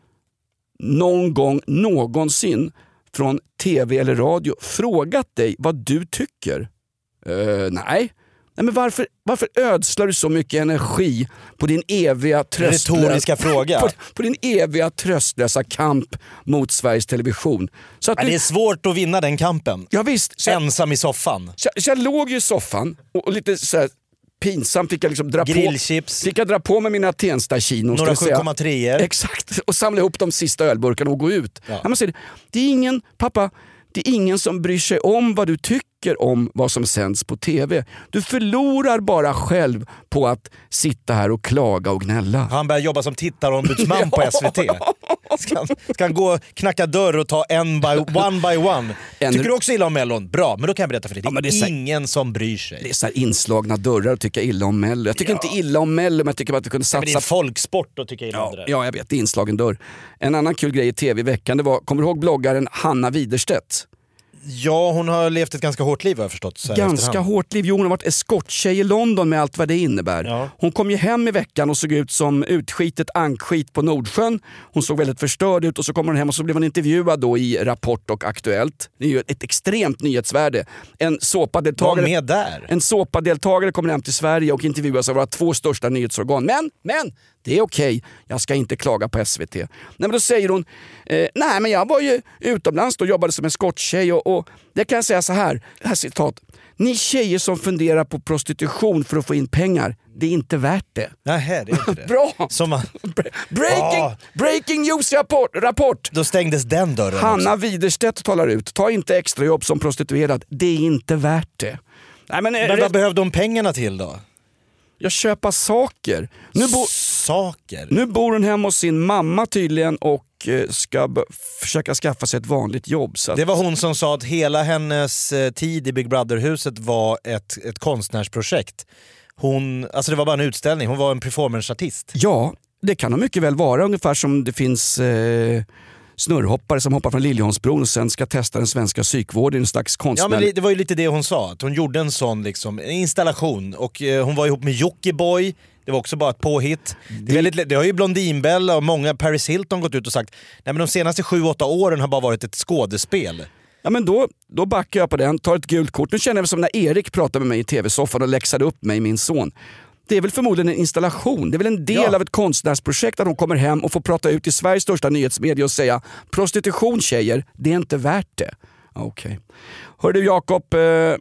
B: någon gång någonsin från tv eller radio frågat dig vad du tycker? Uh, nej. Nej, men varför, varför ödslar du så mycket energi på din eviga
E: tröstlösa fråga?
B: På, på din eviga tröstlösa kamp mot Sveriges Television. Så att
E: ja,
B: du,
E: det är svårt att vinna den kampen.
B: Ja, visst. Så,
E: ensam i soffan.
B: Så, så jag låg ju i soffan och, och lite så här pinsamt fick jag liksom dra
E: Grillchips.
B: på. Fick jag dra på med mina Tensta-kinos.
E: Några sju komma tre.
B: Exakt. Och samla ihop de sista ölburkarna och gå ut.
E: Ja.
B: Man säger, det är ingen, pappa, det är ingen som bryr sig om vad du tycker om vad som sänds på tv. Du förlorar bara själv på att sitta här och klaga och gnälla.
E: Han börjar jobba som tittarombudsman på S V T. Ska han, ska han gå och knacka dörr och ta en by, one by one. En... Tycker du också illa om Mellon? Bra, men då kan jag berätta för dig. Det är, ja, det är så... ingen som bryr sig.
B: Det är så här inslagna dörrar att tycka illa om Mello. Jag tycker ja. inte illa om Mello, men jag tycker att vi kunde satsa...
E: Ja, men det är folksport att tycka illa
B: ja,
E: om det där.
B: Ja, jag vet. Det är inslagen dörr. En annan kul grej i tv i veckan, det var, kommer du ihåg bloggaren Hanna Widerstedt?
E: Ja, hon har levt ett ganska hårt liv har jag förstått. Så
B: ganska hårt liv. Jo, hon har varit eskorttjej i London med allt vad det innebär. Ja. Hon kom ju hem i veckan och såg ut som utskitet ankskit på Nordsjön. Hon såg väldigt förstörd ut och så kommer hon hem och så blev hon intervjuad då i Rapport och Aktuellt. Det är ju ett extremt nyhetsvärde. En såpadeltagare,
E: var med där.
B: En såpadeltagare kommer hem till Sverige och intervjuas av våra två största nyhetsorgan. Men, men! Det är okej, jag ska inte klaga på S V T. Nej, men då säger hon, eh, nej men jag var ju utomlands och jobbade som en skotttjej och, och det kan jag säga så här, det här citat. Ni tjejer som funderar på prostitution för att få in pengar, det är inte värt det.
E: Nej, det är inte det.
B: Bra!
E: Som man...
B: breaking, oh. breaking news rapport, rapport!
E: Då stängdes den dörren.
B: Hanna
E: också.
B: Widerstedt talar ut, ta inte extra jobb som prostituerad, det är inte värt det. Nej, men
E: men vad behövde de pengarna till då?
B: Jag köper saker. Nu, bo-
E: saker.
B: nu bor hon hemma hos sin mamma tydligen och eh, ska b- försöka skaffa sig ett vanligt jobb. Så att...
E: Det var hon som sa att hela hennes eh, tid i Big Brother-huset var ett, ett konstnärsprojekt. Hon, alltså det var bara en utställning, hon var en performanceartist.
B: Ja, det kan nog mycket väl vara. Ungefär som det finns... Eh... snurrhoppare som hoppar från Liljeholmsbron och sen ska testa den svenska psykvården i en slags konstnär.
E: Ja, men det var ju lite det hon sa, att hon gjorde en sån liksom, en installation och eh, hon var ihop med Jockiboi. Det var också bara ett påhitt. Det, är väldigt, det har ju Blondinbella och många, Paris Hilton gått ut och sagt, nej men de senaste sju åtta åren har bara varit ett skådespel.
B: Ja, men då, då backar jag på den, tar ett gult kort. Nu känner jag mig som när Erik pratade med mig i tv-soffan och läxade upp mig, min son. Det är väl förmodligen en installation. Det är väl en del ja. av ett konstnärsprojekt att de kommer hem och får prata ut i Sveriges största nyhetsmedia och säga prostitution tjejer, det är inte värt det. Okej. Okay. Hör du Jakob, eh,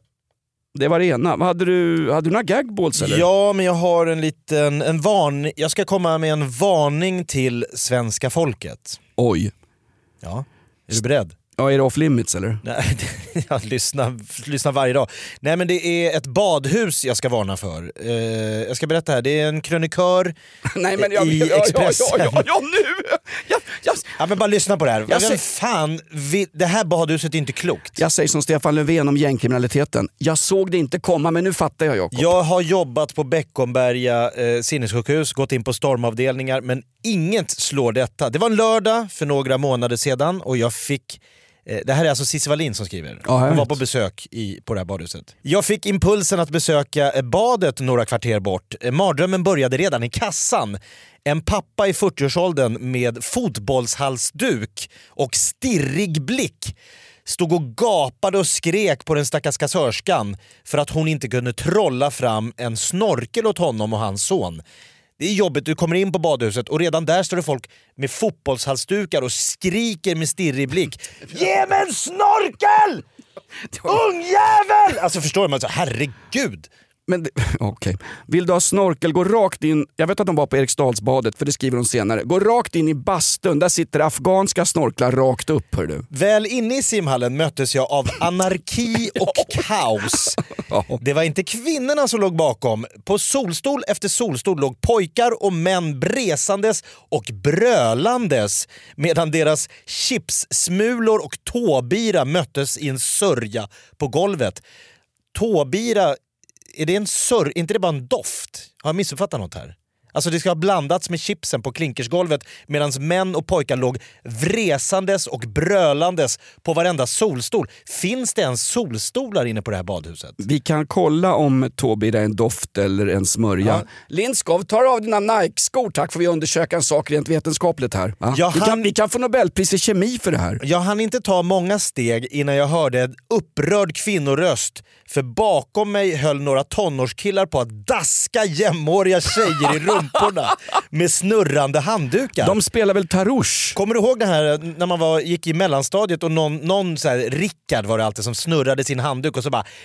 B: det var det ena. Hade du, hade du några gagballs eller?
E: Ja, men jag har en liten en varning. Jag ska komma med en varning till svenska folket.
B: Oj.
E: Ja, är du beredd?
B: Ja, är det off limits eller?
E: Nej, jag lyssnar, lyssnar varje dag. Nej, men det är ett badhus jag ska varna för. Eh, jag ska berätta här, det är en krönikör
B: Nej, men jag,
E: i
B: ja,
E: Expressen.
B: Ja, ja, ja, ja nu! Ja, ja.
E: ja, men bara lyssna på det här.
B: Jag
E: Vem
B: säger...
E: fan, vi, det här badhuset är inte klokt.
B: Jag säger som Stefan Löfven om gängkriminaliteten. Jag såg det inte komma, men nu fattar jag, Jakob.
E: Jag har jobbat på Beckomberga eh, sinnessjukhus, gått in på stormavdelningar, men inget slår detta. Det var en lördag för några månader sedan och jag fick... Det här är alltså Cissi Wallin som skriver.
B: Ja,
E: hon var på besök i, på det här badhuset. Jag fick impulsen att besöka badet några kvarter bort. Mardrömmen började redan i kassan. En pappa i fyrtioårsåldern med fotbollshalsduk och stirrig blick stod och gapade och skrek på den stackars kassörskan för att hon inte kunde trolla fram en snorkel åt honom och hans son. Det är jobbigt, du kommer in på badhuset och redan där står det folk med fotbollshalsdukar och skriker med stirrig blick. Ge mig en snorkel! Ungjävel! Alltså förstår man, så, herregud.
B: Men okej. Okay. Vill du ha snorkel, gå rakt in. Jag vet att de var på Eriksdalsbadet, för det skriver de senare. Gå rakt in i bastun, där sitter afghanska snorklar rakt upp, hör du.
E: Väl inne i simhallen möttes jag av anarki och kaos. Det var inte kvinnorna som låg bakom. På solstol efter solstol låg pojkar och män bresandes och brölandes, medan deras chipssmulor och tåbira möttes i en sörja på golvet. Tåbira, är det en sörja? Inte det bara en doft? Har jag missuppfattat något här? Alltså det ska ha blandats med chipsen på klinkersgolvet, medan män och pojkar låg vresandes och brölandes på varenda solstol. Finns det ens solstolar inne på det här badhuset?
B: Vi kan kolla om Tåbira är en doft eller en smörja. Ja. Lindskov, tar av dina Nike-skor, tack, för vi undersöka en sak rent vetenskapligt här. Ja.
E: Ja,
B: vi,
E: han...
B: kan, vi kan få Nobelpris i kemi för det här.
E: Jag hann inte ta många steg innan jag hörde en upprörd kvinnoröst, för bakom mig höll några tonårskillar på att daska jämnåriga tjejer i rumporna med snurrande handdukar.
B: De spelar väl tarouche?
E: Kommer du ihåg det här när man var, gick i mellanstadiet och någon, någon så här, Rickard var det alltid, som snurrade sin handduk och så bara...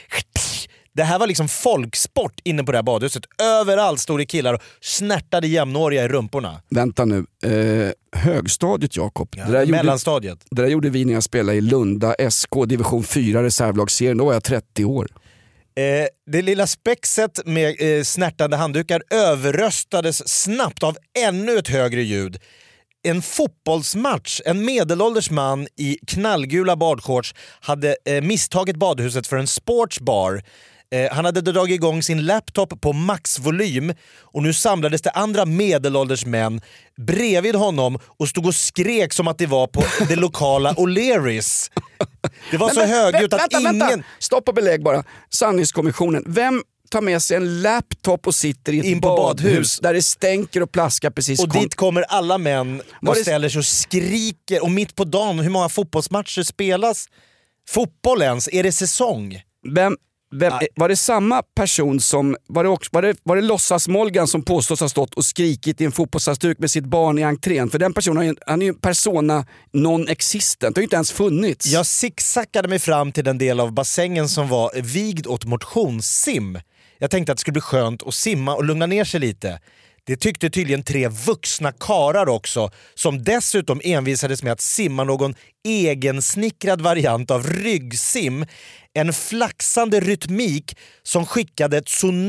E: Det här var liksom folksport inne på det här badhuset. Överallt stod det killar och snärtade jämnåriga i rumporna.
B: Vänta nu. Eh, högstadiet, Jakob.
E: Ja, det mellanstadiet.
B: Gjorde, det där gjorde vi när jag spelade i Lunda S K division fyra reservlagsserien. Då var jag trettio år.
E: Eh, det lilla spexet med eh, snärtande handdukar överröstades snabbt av ännu ett högre ljud. En fotbollsmatch, en medelålders man i knallgula badshorts hade eh, misstagit badhuset för en sportsbar. Eh, han hade dragit igång sin laptop på maxvolym och nu samlades det andra medelålders män bredvid honom och stod och skrek som att det var på det lokala O'Learys. Det var så högljutt att
B: vänta,
E: ingen...
B: Vänta. Stopp och belägg bara. Sanningskommissionen. Vem tar med sig en laptop och sitter i ett
E: in på badhus,
B: badhus där det stänker och plaskar precis?
E: Och kom... dit kommer alla män och
B: det...
E: ställer sig och skriker. Och mitt på dagen, hur många fotbollsmatcher spelas? Fotboll ens? Är det säsong?
B: Vem... Vem, var det samma person som, var det, också, var det, var det låtsas-Molgan som påstås ha stått och skrikit i en fotbollshalsduk med sitt barn i entrén? För den personen, han är ju en persona non-existent, det har ju inte ens funnits.
E: Jag zigzackade mig fram till den del av bassängen som var vigd åt motionssim. Jag tänkte att det skulle bli skönt att simma och lugna ner sig lite. Det tyckte tydligen tre vuxna karar också, som dessutom envisades med att simma någon egensnickrad variant av ryggsim. En flaxande rytmik som skickade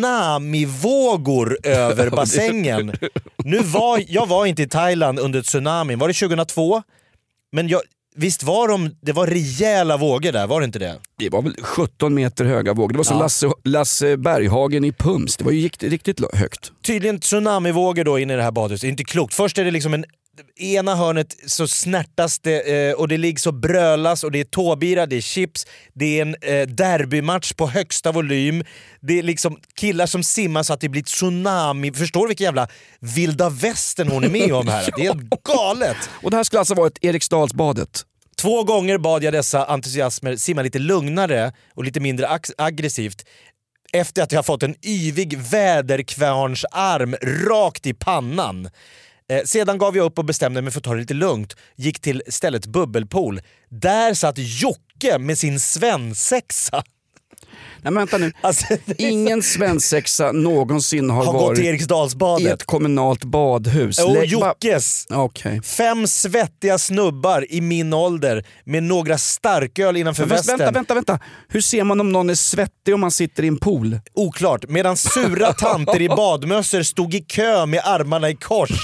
E: tsunamivågor över bassängen. Nu var, jag var inte i Thailand under tsunamin, var det tjugohundratvå? Men jag, visst var de, det var rejäla vågor där, var det inte det?
B: Det var väl sjutton meter höga vågor. Det var som ja. Lasse, Lasse Berghagen i Pums. Det var ju riktigt, riktigt högt.
E: Tydligen tsunamivågor då inne i det här badhuset. Det är inte klokt. Först är det liksom en ena hörnet så snärtas det och det ligger så brölas och det är tåbira, det är chips, det är en eh, derbymatch på högsta volym. Det är liksom killar som simmar så att det blir tsunami. Förstår du vilken jävla vilda västern hon är med om här? Det är helt galet.
B: Och det här skulle alltså vara ett Eriksdalsbadet.
E: Två gånger bad jag dessa entusiasmer simma lite lugnare och lite mindre ag- aggressivt. Efter att jag fått en yvig väderkvarnsarm rakt i pannan. Eh, sedan gav jag upp och bestämde mig för att ta det lite lugnt. Gick till stället bubbelpool. Där satt Jocke med sin svensexa.
B: Nej, men vänta nu. Alltså, ingen svensexa någonsin har,
E: har
B: varit
E: gått till Eriksdalsbadet.
B: I ett kommunalt badhus.
E: Och Jockes.
B: Okay.
E: Fem svettiga snubbar i min ålder med några starköl innanför
B: men,
E: västen.
B: Vänta, vänta, vänta. Hur ser man om någon är svettig om man sitter i en pool?
E: Oklart. Medan sura tanter i badmössor stod i kö med armarna i kors.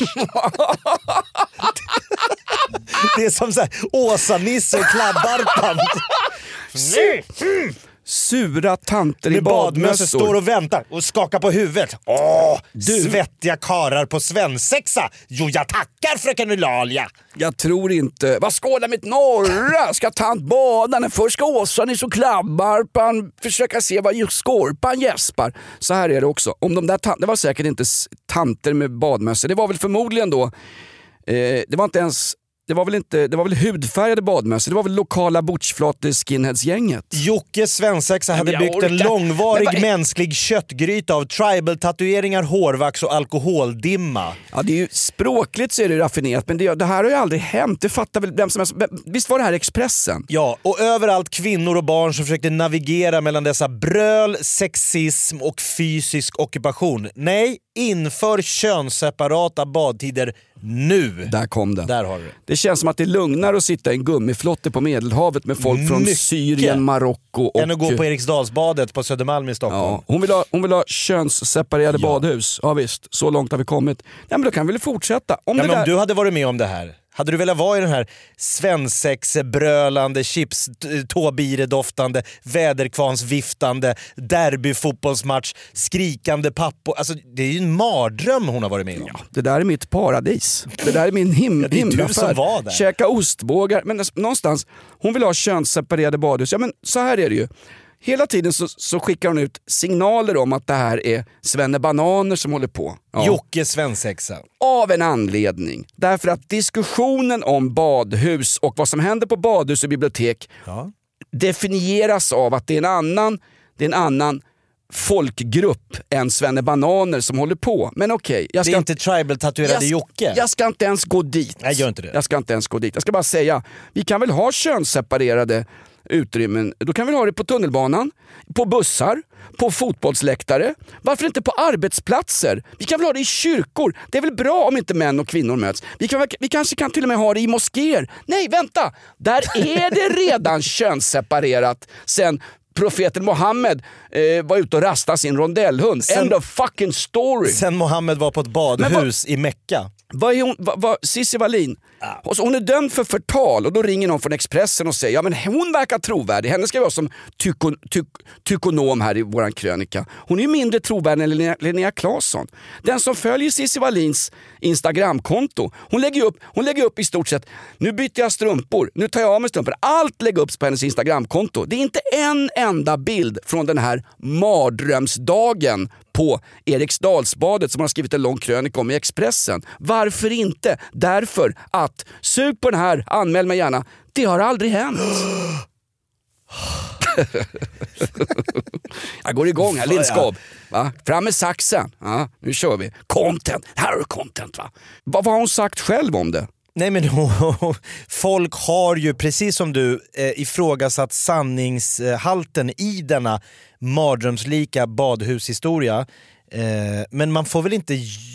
E: Det är som så här Åsa-Nisse och Klabbarpan.
B: Sura tanter
E: med
B: i badmössor
E: står och väntar och skakar på huvudet. Åh, du. Svettiga karar på svensexa. Jo, jag tackar fröken Eulalia.
B: Jag tror inte. Vad skådar mitt norra? Ska tant bada när först ska Åsa-Nisse och Klabbarpan försöka se vad just Skorpan gäspar. Så här är det också. Om de där tant- det var säkert inte tanter med badmössor. Det var väl förmodligen då eh, det var inte ens det var väl inte, det var väl hudfärgade badmössor, det var väl lokala butchflate-skinheads-gänget.
E: Jocke Svensexa hade
B: jag
E: byggt en
B: orkar.
E: långvarig
B: Men vad är-
E: mänsklig köttgryta av tribal-tatueringar, hårvax och alkoholdimma.
B: Ja, det är ju, språkligt så är det raffinerat, men det, det här har ju aldrig hänt. Det fattar väl vem som helst. Visst var det här Expressen?
E: Ja, och överallt kvinnor och barn som försökte navigera mellan dessa bröl, sexism och fysisk ockupation. Nej, inför könsseparata badtider nu.
B: Där kom det.
E: Där har du det.
B: Det känns som att det är lugnare att sitta i en gummiflotte på Medelhavet med folk från
E: Mycket.
B: Syrien, Marocko och...
E: Än att gå på Eriksdalsbadet på Södermalm i Stockholm.
B: Ja, hon, vill ha, hon vill ha könsseparerade
E: Ja.
B: badhus. Ja visst, så långt har vi kommit. Nej, men då kan vi väl fortsätta. Om
E: Ja,
B: det
E: men
B: där...
E: om du hade varit med om det här, hade du velat vara i den här svensex-brölande, chips, tåbire-doftande, väderkvarnsviftande, derbyfotbollsmatch, skrikande pappor. Alltså det är ju en mardröm hon har varit med om.
B: Ja, det där är mitt paradis. Det där är min him-
E: Ja, det är du
B: himlafärd.
E: som var där.
B: Käka ostbågar. Men alltså, någonstans, hon vill ha könsseparerade badhus. Ja, men så här är det ju. Hela tiden så, så skickar hon ut signaler om att det här är svennebananer som håller på. Ja.
E: Jocke Svensexa.
B: Av en anledning. Därför att diskussionen om badhus och vad som händer på badhus och bibliotek
E: Ja.
B: definieras av att det är en annan, det är en annan folkgrupp än svennebananer som håller på. Men okej, okay, jag
E: Det
B: ska
E: är inte tribal-tatuerade
B: jag,
E: Jocke.
B: jag ska inte ens gå dit.
E: Nej, gör inte det.
B: Jag ska inte ens gå dit. Jag ska bara säga, vi kan väl ha könsseparerade utrymmen. Då kan vi ha det på tunnelbanan, på bussar, på fotbollsläktare. Varför inte på arbetsplatser? Vi kan väl ha det i kyrkor. Det är väl bra om inte män och kvinnor möts. Vi, kan, vi kanske kan till och med ha det i moskéer. Nej, vänta! Där är det redan könsseparerat sen profeten Mohammed eh, var ute och rastade sin rondellhund.
E: Sen-
B: End of fucking story.
E: Sen Mohammed var på ett badhus i Mecka.
B: Vad är hon, vad, vad, Cissi Wallin, och så hon är dömd för förtal och då ringer någon från Expressen och säger ja men hon verkar trovärdig, henne ska vi ha som tyko, tyk, tykonom här i våran krönika. Hon är ju mindre trovärdig än Linnea, Linnea Claesson. Den som följer Cissi Wallins Instagramkonto, hon lägger upp, hon lägger upp i stort sett, nu byter jag strumpor, nu tar jag av mig strumpor. Allt lägger upp på hennes Instagramkonto. Det är inte en enda bild från den här mardrömsdagen på Eriksdalsbadet som hon har skrivit en lång krönika om i Expressen. Varför inte? Därför att, sug på den här, anmäl mig gärna, det har aldrig hänt. Jag går igång här, Lindskov. Va? Fram med saxen. Ja, nu kör vi. Content, här har du content va? Vad, vad har hon sagt själv om det?
E: Nej men folk har ju precis som du eh, ifrågasatt sanningshalten i denna mardrömslika badhushistoria. Eh, men man får väl inte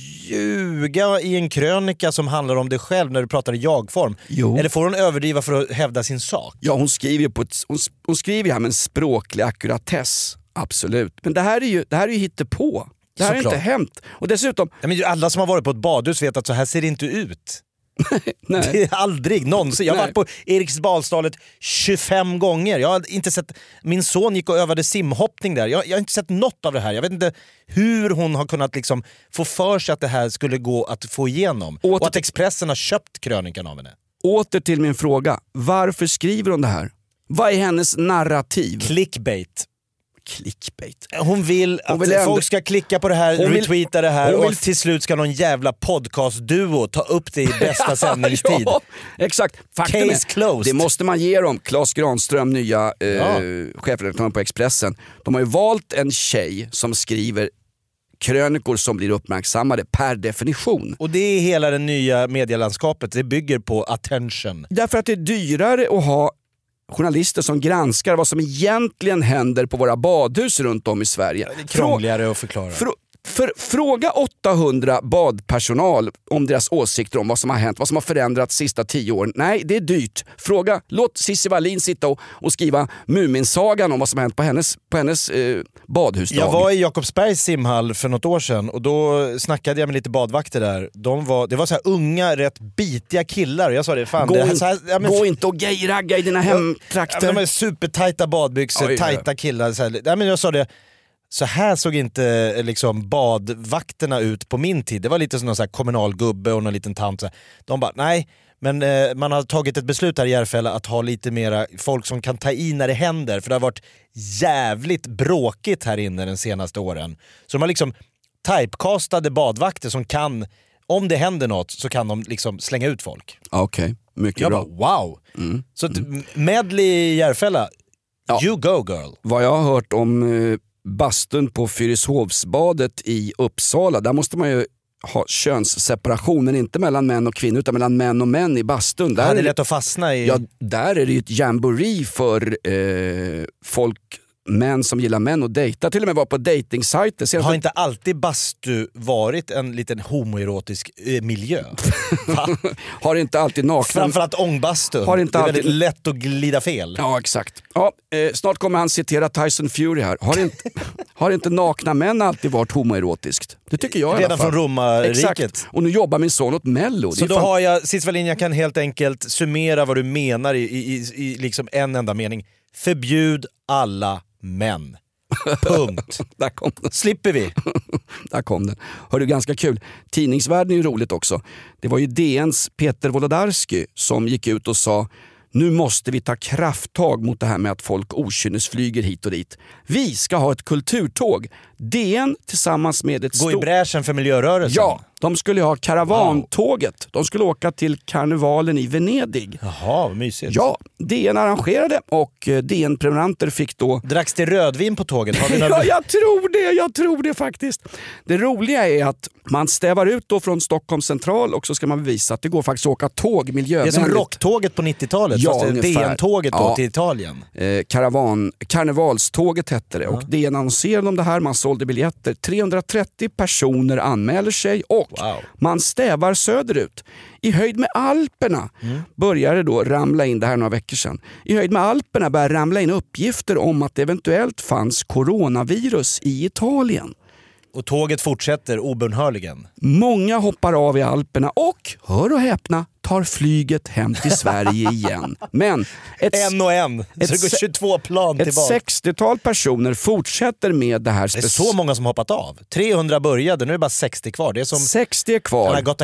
E: ljuga i en krönika som handlar om dig själv när du pratar i jag-form.
B: Jo.
E: Eller får hon överdriva för att hävda sin sak?
B: Ja, hon skriver ju på ett, hon, hon skriver ju här med en språklig akkuratess. Absolut. Men det här är ju, det här är ju hittepå. Det här har
E: Såklart.
B: inte hänt. Och dessutom,
E: Ja, men alla som har varit på ett badhus vet att så här ser det inte ut.
B: nej.
E: Det är aldrig någonsin. Jag har
B: Nej.
E: varit på Eriksdalsbadet tjugofem gånger. Jag har inte sett, min son gick och övade simhoppning där. Jag, jag har inte sett något av det här. Jag vet inte hur hon har kunnat liksom få för sig att det här skulle gå att få igenom.
B: Åter
E: och att
B: till-
E: Expressen har köpt krönikan av henne.
B: Åter till min fråga. Varför skriver hon det här? Vad är hennes narrativ?
E: Clickbait.
B: Clickbait.
E: Hon vill att
B: Hon vill ändå-
E: folk ska klicka på det här,
B: Hon vill-
E: retweeta det här
B: hon
E: och
B: vill-
E: till slut ska någon jävla podcastduo ta upp det i bästa sändningstid.
B: Ja, exakt. Faktum
E: Case
B: är,
E: closed.
B: det måste man ge dem. Claes Granström, nya eh,
E: Ja.
B: chefredaktören på Expressen. De har ju valt en tjej som skriver krönikor som blir uppmärksammade per definition.
E: Och det är hela det nya medielandskapet, det bygger på attention.
B: Därför att det är dyrare att ha journalister som granskar vad som egentligen händer på våra badhus runt om i Sverige.
E: Det är krångligare att förklara.
B: Frå, för, fråga åttahundra badpersonal om deras åsikter om vad som har hänt, vad som har förändrats de sista tio åren. Nej, det är dyrt. Fråga, låt Cissi Wallin sitta och, och skriva Muminsagan om vad som har hänt på hennes, på hennes eh, badhusdag.
E: Jag var i Jakobsbergs simhall för något år sedan och då snackade jag med lite badvakter där. De var, det var så här unga, rätt bitiga killar och jag sa det, fan
B: Gå,
E: det här,
B: in,
E: så här, ja, men,
B: gå inte och gayragga i dina
E: ja,
B: hemtrakter.
E: de är supertajta badbyxor,
B: Oj, ja.
E: tajta killar. Så här. Ja, men jag sa det, så här såg inte liksom, badvakterna ut på min tid. Det var lite som någon så här kommunal gubbe och någon liten tant. Så här. De bara, nej, men eh, man har tagit ett beslut här i Järfälla att ha lite mera folk som kan ta i när det händer. För det har varit jävligt bråkigt här inne den senaste åren. Så de har liksom typecastade badvakter som kan om det händer något så kan de liksom slänga ut folk.
B: Okej, okay. Mycket
E: jag
B: bra.
E: Bara, wow.
B: Mm.
E: Så mm. medley Järfälla, ja. You go girl.
B: Vad jag har hört om eh, bastun på Fyrishovsbadet i Uppsala, där måste man ju ha könsseparation, men inte mellan män och kvinnor utan mellan män och män i bastun. Där
E: ja, det är
B: är
E: lätt att fastna i...
B: Ja, där är det ju ett jamboree för eh, folk, män som gillar män och dejta. Till och med var på dejtingsajter. Senast...
E: Har inte alltid bastu varit en liten homoerotisk eh, miljö?
B: Har inte alltid nakna...
E: Framförallt ångbastun. Har inte det är alltid... väldigt lätt att glida fel.
B: Ja, exakt. Ja, eh, snart kommer han citera Tyson Fury här. Har inte, har inte nakna män alltid varit homoerotiskt? Det tycker jag.
E: Redan från romarriket.
B: Exakt. Och nu jobbar min son åt Mello.
E: Så då fan... har jag, Cisvalin, jag kan helt enkelt summera vad du menar i, i, i, i liksom en enda mening. Förbjud alla män. Punkt.
B: Där kom den.
E: Slipper vi.
B: Där kom den. Hör du, ganska kul. Tidningsvärlden är ju roligt också. Det var ju D N:s Peter Wolodarski som gick ut och sa: nu måste vi ta krafttag mot det här med att folk okynnesflyger hit och dit. Vi ska ha ett kulturtåg. D N tillsammans med ett
E: stort... Gå i bräschen för miljörörelsen.
B: Ja, de skulle ha karavantåget. De skulle åka till karnevalen i Venedig.
E: Jaha, vad mysigt.
B: Ja, D N arrangerade och D N-prenumeranter fick då...
E: Dracks det rödvin på tåget? Har vi några...
B: ja, jag tror det, jag tror det faktiskt. Det roliga är att man stävar ut då från Stockholms central och så ska man bevisa att det går faktiskt att åka tåg miljövänligt.
E: Det är som rocktåget på nittiotalet,
B: ja,
E: fast D N-tåget då, ja. Till Italien.
B: Eh, karavan, karnevalståget hette det, ja. Och D N annonserade om det här, man sålde biljetter. trehundratrettio personer anmäler sig och wow. Man stävar söderut. I höjd med Alperna mm. började då ramla in, det här några veckor sedan. I höjd med Alperna började ramla in uppgifter om att det eventuellt fanns coronavirus i Italien.
E: Och tåget fortsätter obönhörligen.
B: Många hoppar av i Alperna och, hör och häpna, tar flyget hem till Sverige igen. Men ett,
E: en och en,
B: ett,
E: så det går tjugotvå plan
B: ett
E: tillbaka.
B: Ett sextiotal personer fortsätter med det här.
E: Spec- det är så många som hoppat av. trehundra började, nu är det bara sextio kvar. Det är som
B: sextio är kvar.
E: En Agatha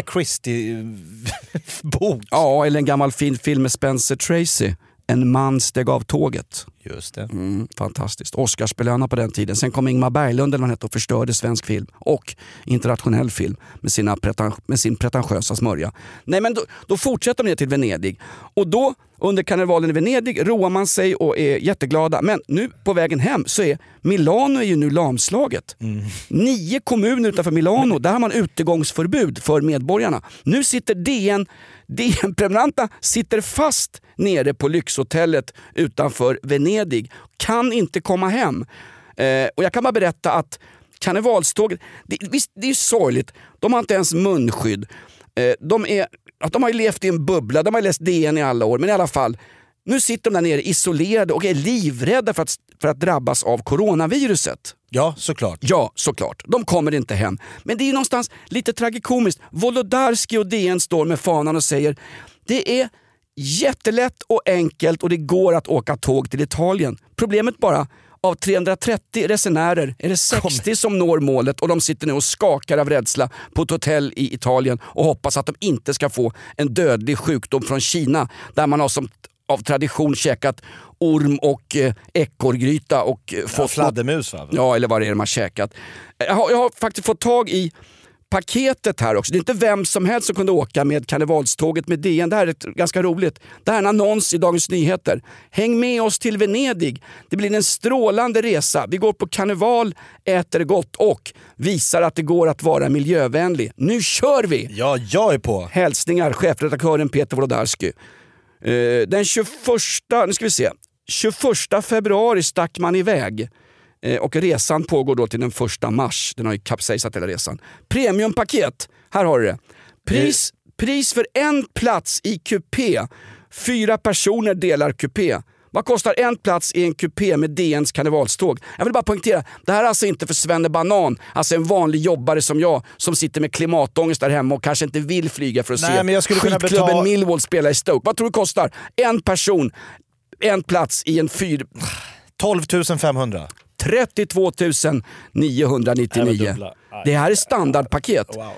E: Christie-bok.
B: Ja, eller en gammal fin film med Spencer Tracy. En man steg av tåget.
E: Just det.
B: Mm, fantastiskt. Oscarsbelöna på den tiden. Sen kom Ingmar Berglund, eller vad han hette, och förstörde svensk film och internationell film med, sina pretan- med sin pretentiösa smörja. Nej, men då, då fortsätter de ner till Venedig. Och då, under karnevalen i Venedig, roar man sig och är jätteglada. Men nu på vägen hem så är Milano är ju nu lamslaget. Mm. Nio kommuner utanför Milano, där har man utegångsförbud för medborgarna. Nu sitter D N D N-prenumeranterna sitter fast nere på lyxhotellet utanför Venedig. Kan inte komma hem. Eh, och jag kan bara berätta att karnevalståget, det, visst, det är sorgligt. De har inte ens munskydd. Eh, de, är, att de har ju levt i en bubbla, de har läst D N i alla år. Men i alla fall, nu sitter de där nere isolerade och är livrädda för att, för att drabbas av coronaviruset.
E: Ja, såklart.
B: Ja, såklart. De kommer inte hem. Men det är någonstans lite tragikomiskt. Wolodarski och D N står med fanan och säger: det är jättelätt och enkelt och det går att åka tåg till Italien. Problemet bara, av trehundratrettio resenärer är det sextio Kom. som når målet och de sitter nu och skakar av rädsla på ett hotell i Italien och hoppas att de inte ska få en dödlig sjukdom från Kina, där man har som av tradition käkat orm och eh, ekorrgryta och eh, fått... Ja,
E: fladdermus, va?
B: Ja, eller vad det är de har käkat. Jag har, jag har faktiskt fått tag i paketet här också. Det är inte vem som helst som kunde åka med karnevalståget med D N. Det här är ett, ganska roligt. Det här är en annons i Dagens Nyheter. Häng med oss till Venedig. Det blir en strålande resa. Vi går på karneval, äter gott och visar att det går att vara miljövänlig. Nu kör vi!
E: Ja, jag är på.
B: Hälsningar, chefredaktören Peter Wolodarski. Uh, den tjugoförsta, nu ska vi se. tjugoförsta februari stack man iväg. Och resan pågår då till den första mars. Den har ju kapsejsat hela resan. Premiumpaket, här har du det. Pris, pris för en plats i kupé. Fyra personer delar kupé. Vad kostar en plats i en kupé med D N:s karnevalståg? Jag vill bara poängtera, det här är alltså inte för Svenne Banan, alltså en vanlig jobbare som jag, som sitter med klimatångest där hemma och kanske inte vill flyga för att
E: Nej,
B: se
E: men jag skulle kunna
B: skitklubben
E: betala...
B: Millwall spela i Stoke. Vad tror du kostar? En person, en plats i en fyr...
E: tolv tusen femhundra.
B: trettiotvå tusen niohundranittionio. Det här är standardpaket.
E: Wow.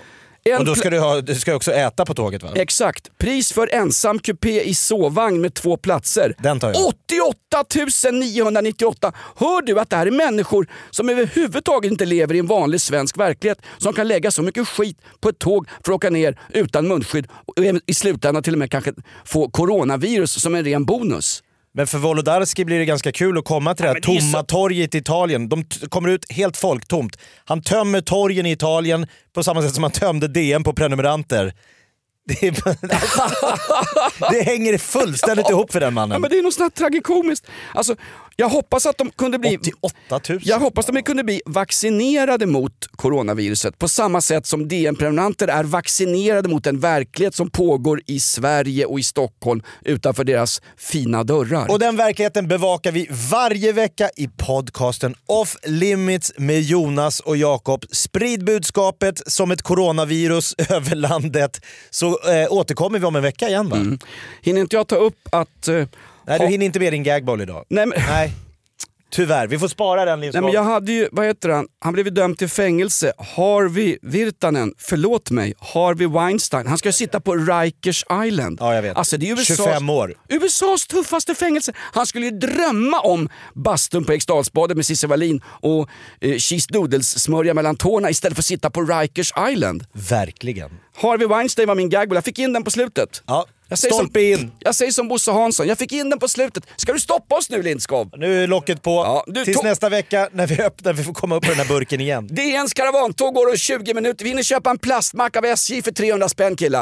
B: En
E: Och då
B: pl-
E: ska du, ha, du ska också äta på tåget va?
B: Exakt. Pris för ensam kupé i sovvagn med två platser.
E: Den tar jag.
B: åttioåtta tusen niohundranittioåtta. Hör du att det här är människor som överhuvudtaget inte lever i en vanlig svensk verklighet, som kan lägga så mycket skit på ett tåg för att åka ner utan munskydd och i slutändan till och med kanske få coronavirus som en ren bonus.
E: Men för Wolodarski blir det ganska kul att komma till det här
B: men det är
E: tomma
B: så-
E: torget i Italien. De t- kommer ut helt folktomt. Han tömmer torgen i Italien på samma sätt som han tömde D M på prenumeranter. Det, är, det hänger fullständigt ihop för den mannen.
B: Ja, men det är något sånt här tragikomiskt. Alltså, jag hoppas att de kunde bli...
E: åttioåtta tusen.
B: Jag hoppas att de kunde bli vaccinerade mot coronaviruset på samma sätt som D M-prenumeranter är vaccinerade mot en verklighet som pågår i Sverige och i Stockholm utanför deras fina dörrar.
E: Och den verkligheten bevakar vi varje vecka i podcasten Off Limits med Jonas och Jakob. Sprid budskapet som ett coronavirus över landet, så eh, återkommer vi om en vecka igen va?
B: Mm. Hinner inte jag ta upp att... Eh,
E: Nej, du
B: ha-
E: hinner inte med din gagboll idag.
B: Nej, men...
E: Nej. Tyvärr, vi får spara den Lindskog.
B: Nej, men jag hade ju, vad heter han? Han blev dömd till fängelse. Harvey Virtanen, förlåt mig, Harvey Weinstein. Han ska sitta på Rikers Island.
E: Ja, jag vet.
B: Alltså, det är U S A's,
E: tjugofem år.
B: U S A's tuffaste fängelse. Han skulle ju drömma om bastun på Eriksdalsbadet med Cissi Wallin och eh, cheese noodles smörja mellan tårna istället för att sitta på Rikers Island.
E: Verkligen.
B: Harvey Weinstein var min gagboll. Jag fick in den på slutet.
E: Ja,
B: Jag säger, som,
E: stolpe in.
B: jag säger som Bosse Hansson, jag fick in den på slutet. Ska du stoppa oss nu Lindskov?
E: Nu är locket på.
B: Ja, du
E: Tills
B: tog-
E: nästa vecka när vi öppnar, vi får komma upp på den här burken igen.
B: D N:s karavantåg går om tjugo minuter. Vi hinner köpa en plastmack av S J för trehundra spänn killar.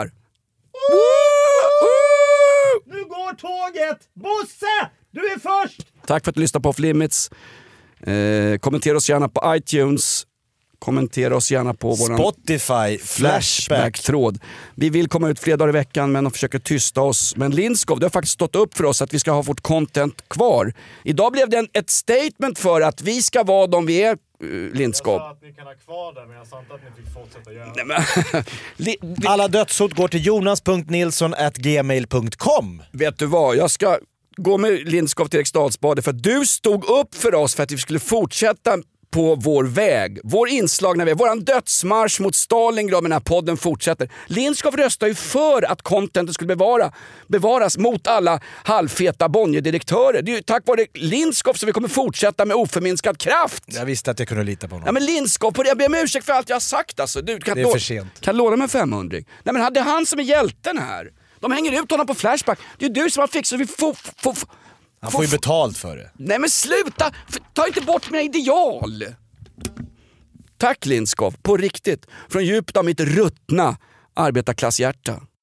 C: Nu går tåget! Bosse! Du är först!
B: Tack för att du lyssnade på Off Limits. Eh, kommentera oss gärna på iTunes. Kommentera oss gärna på vår
E: Spotify, Flashback.
B: Flashback-tråd. Vi vill komma ut flera dagar i veckan men de försöker tysta oss. Men Lindskov, det har faktiskt stått upp för oss att vi ska ha vårt content kvar. Idag blev det en, ett statement för att vi ska vara de vi är, uh, Lindskov.
C: Jag sa att ni kan ha kvar det, men jag sa inte att ni fick fortsätta göra det.
B: Nej, men, Li- vi-
E: Alla dödshot går till jonas punkt nilsson at gmail punkt com.
B: Vet du vad, jag ska gå med Lindskov till Eriksdalsbadet för att du stod upp för oss för att vi skulle fortsätta på vår väg, vår inslagna väg, våran dödsmarsch mot Stalingrad med den här podden fortsätter. Lindskov röstar ju för att contentet skulle bevara, bevaras mot alla halvfeta Bonnier-direktörer. Det är ju tack vare Lindskov som vi kommer fortsätta med oförminskad kraft.
E: Jag visste att jag kunde lita på honom.
B: Ja men Lindskov, på det, jag ber om ursäkt för allt jag har sagt alltså. Du kan
E: Det är
B: lå-
E: för sent.
B: Kan låna mig femhundra. Nej men det är han som är hjälten här. De hänger ut honom på Flashback. Det är du som har fixat vi får... får, får
E: Han får ju betalt för det.
B: Nej men sluta! F- Ta inte bort mina ideal! Tack Lindskov, på riktigt. Från djupet av mitt ruttna arbetarklasshjärta.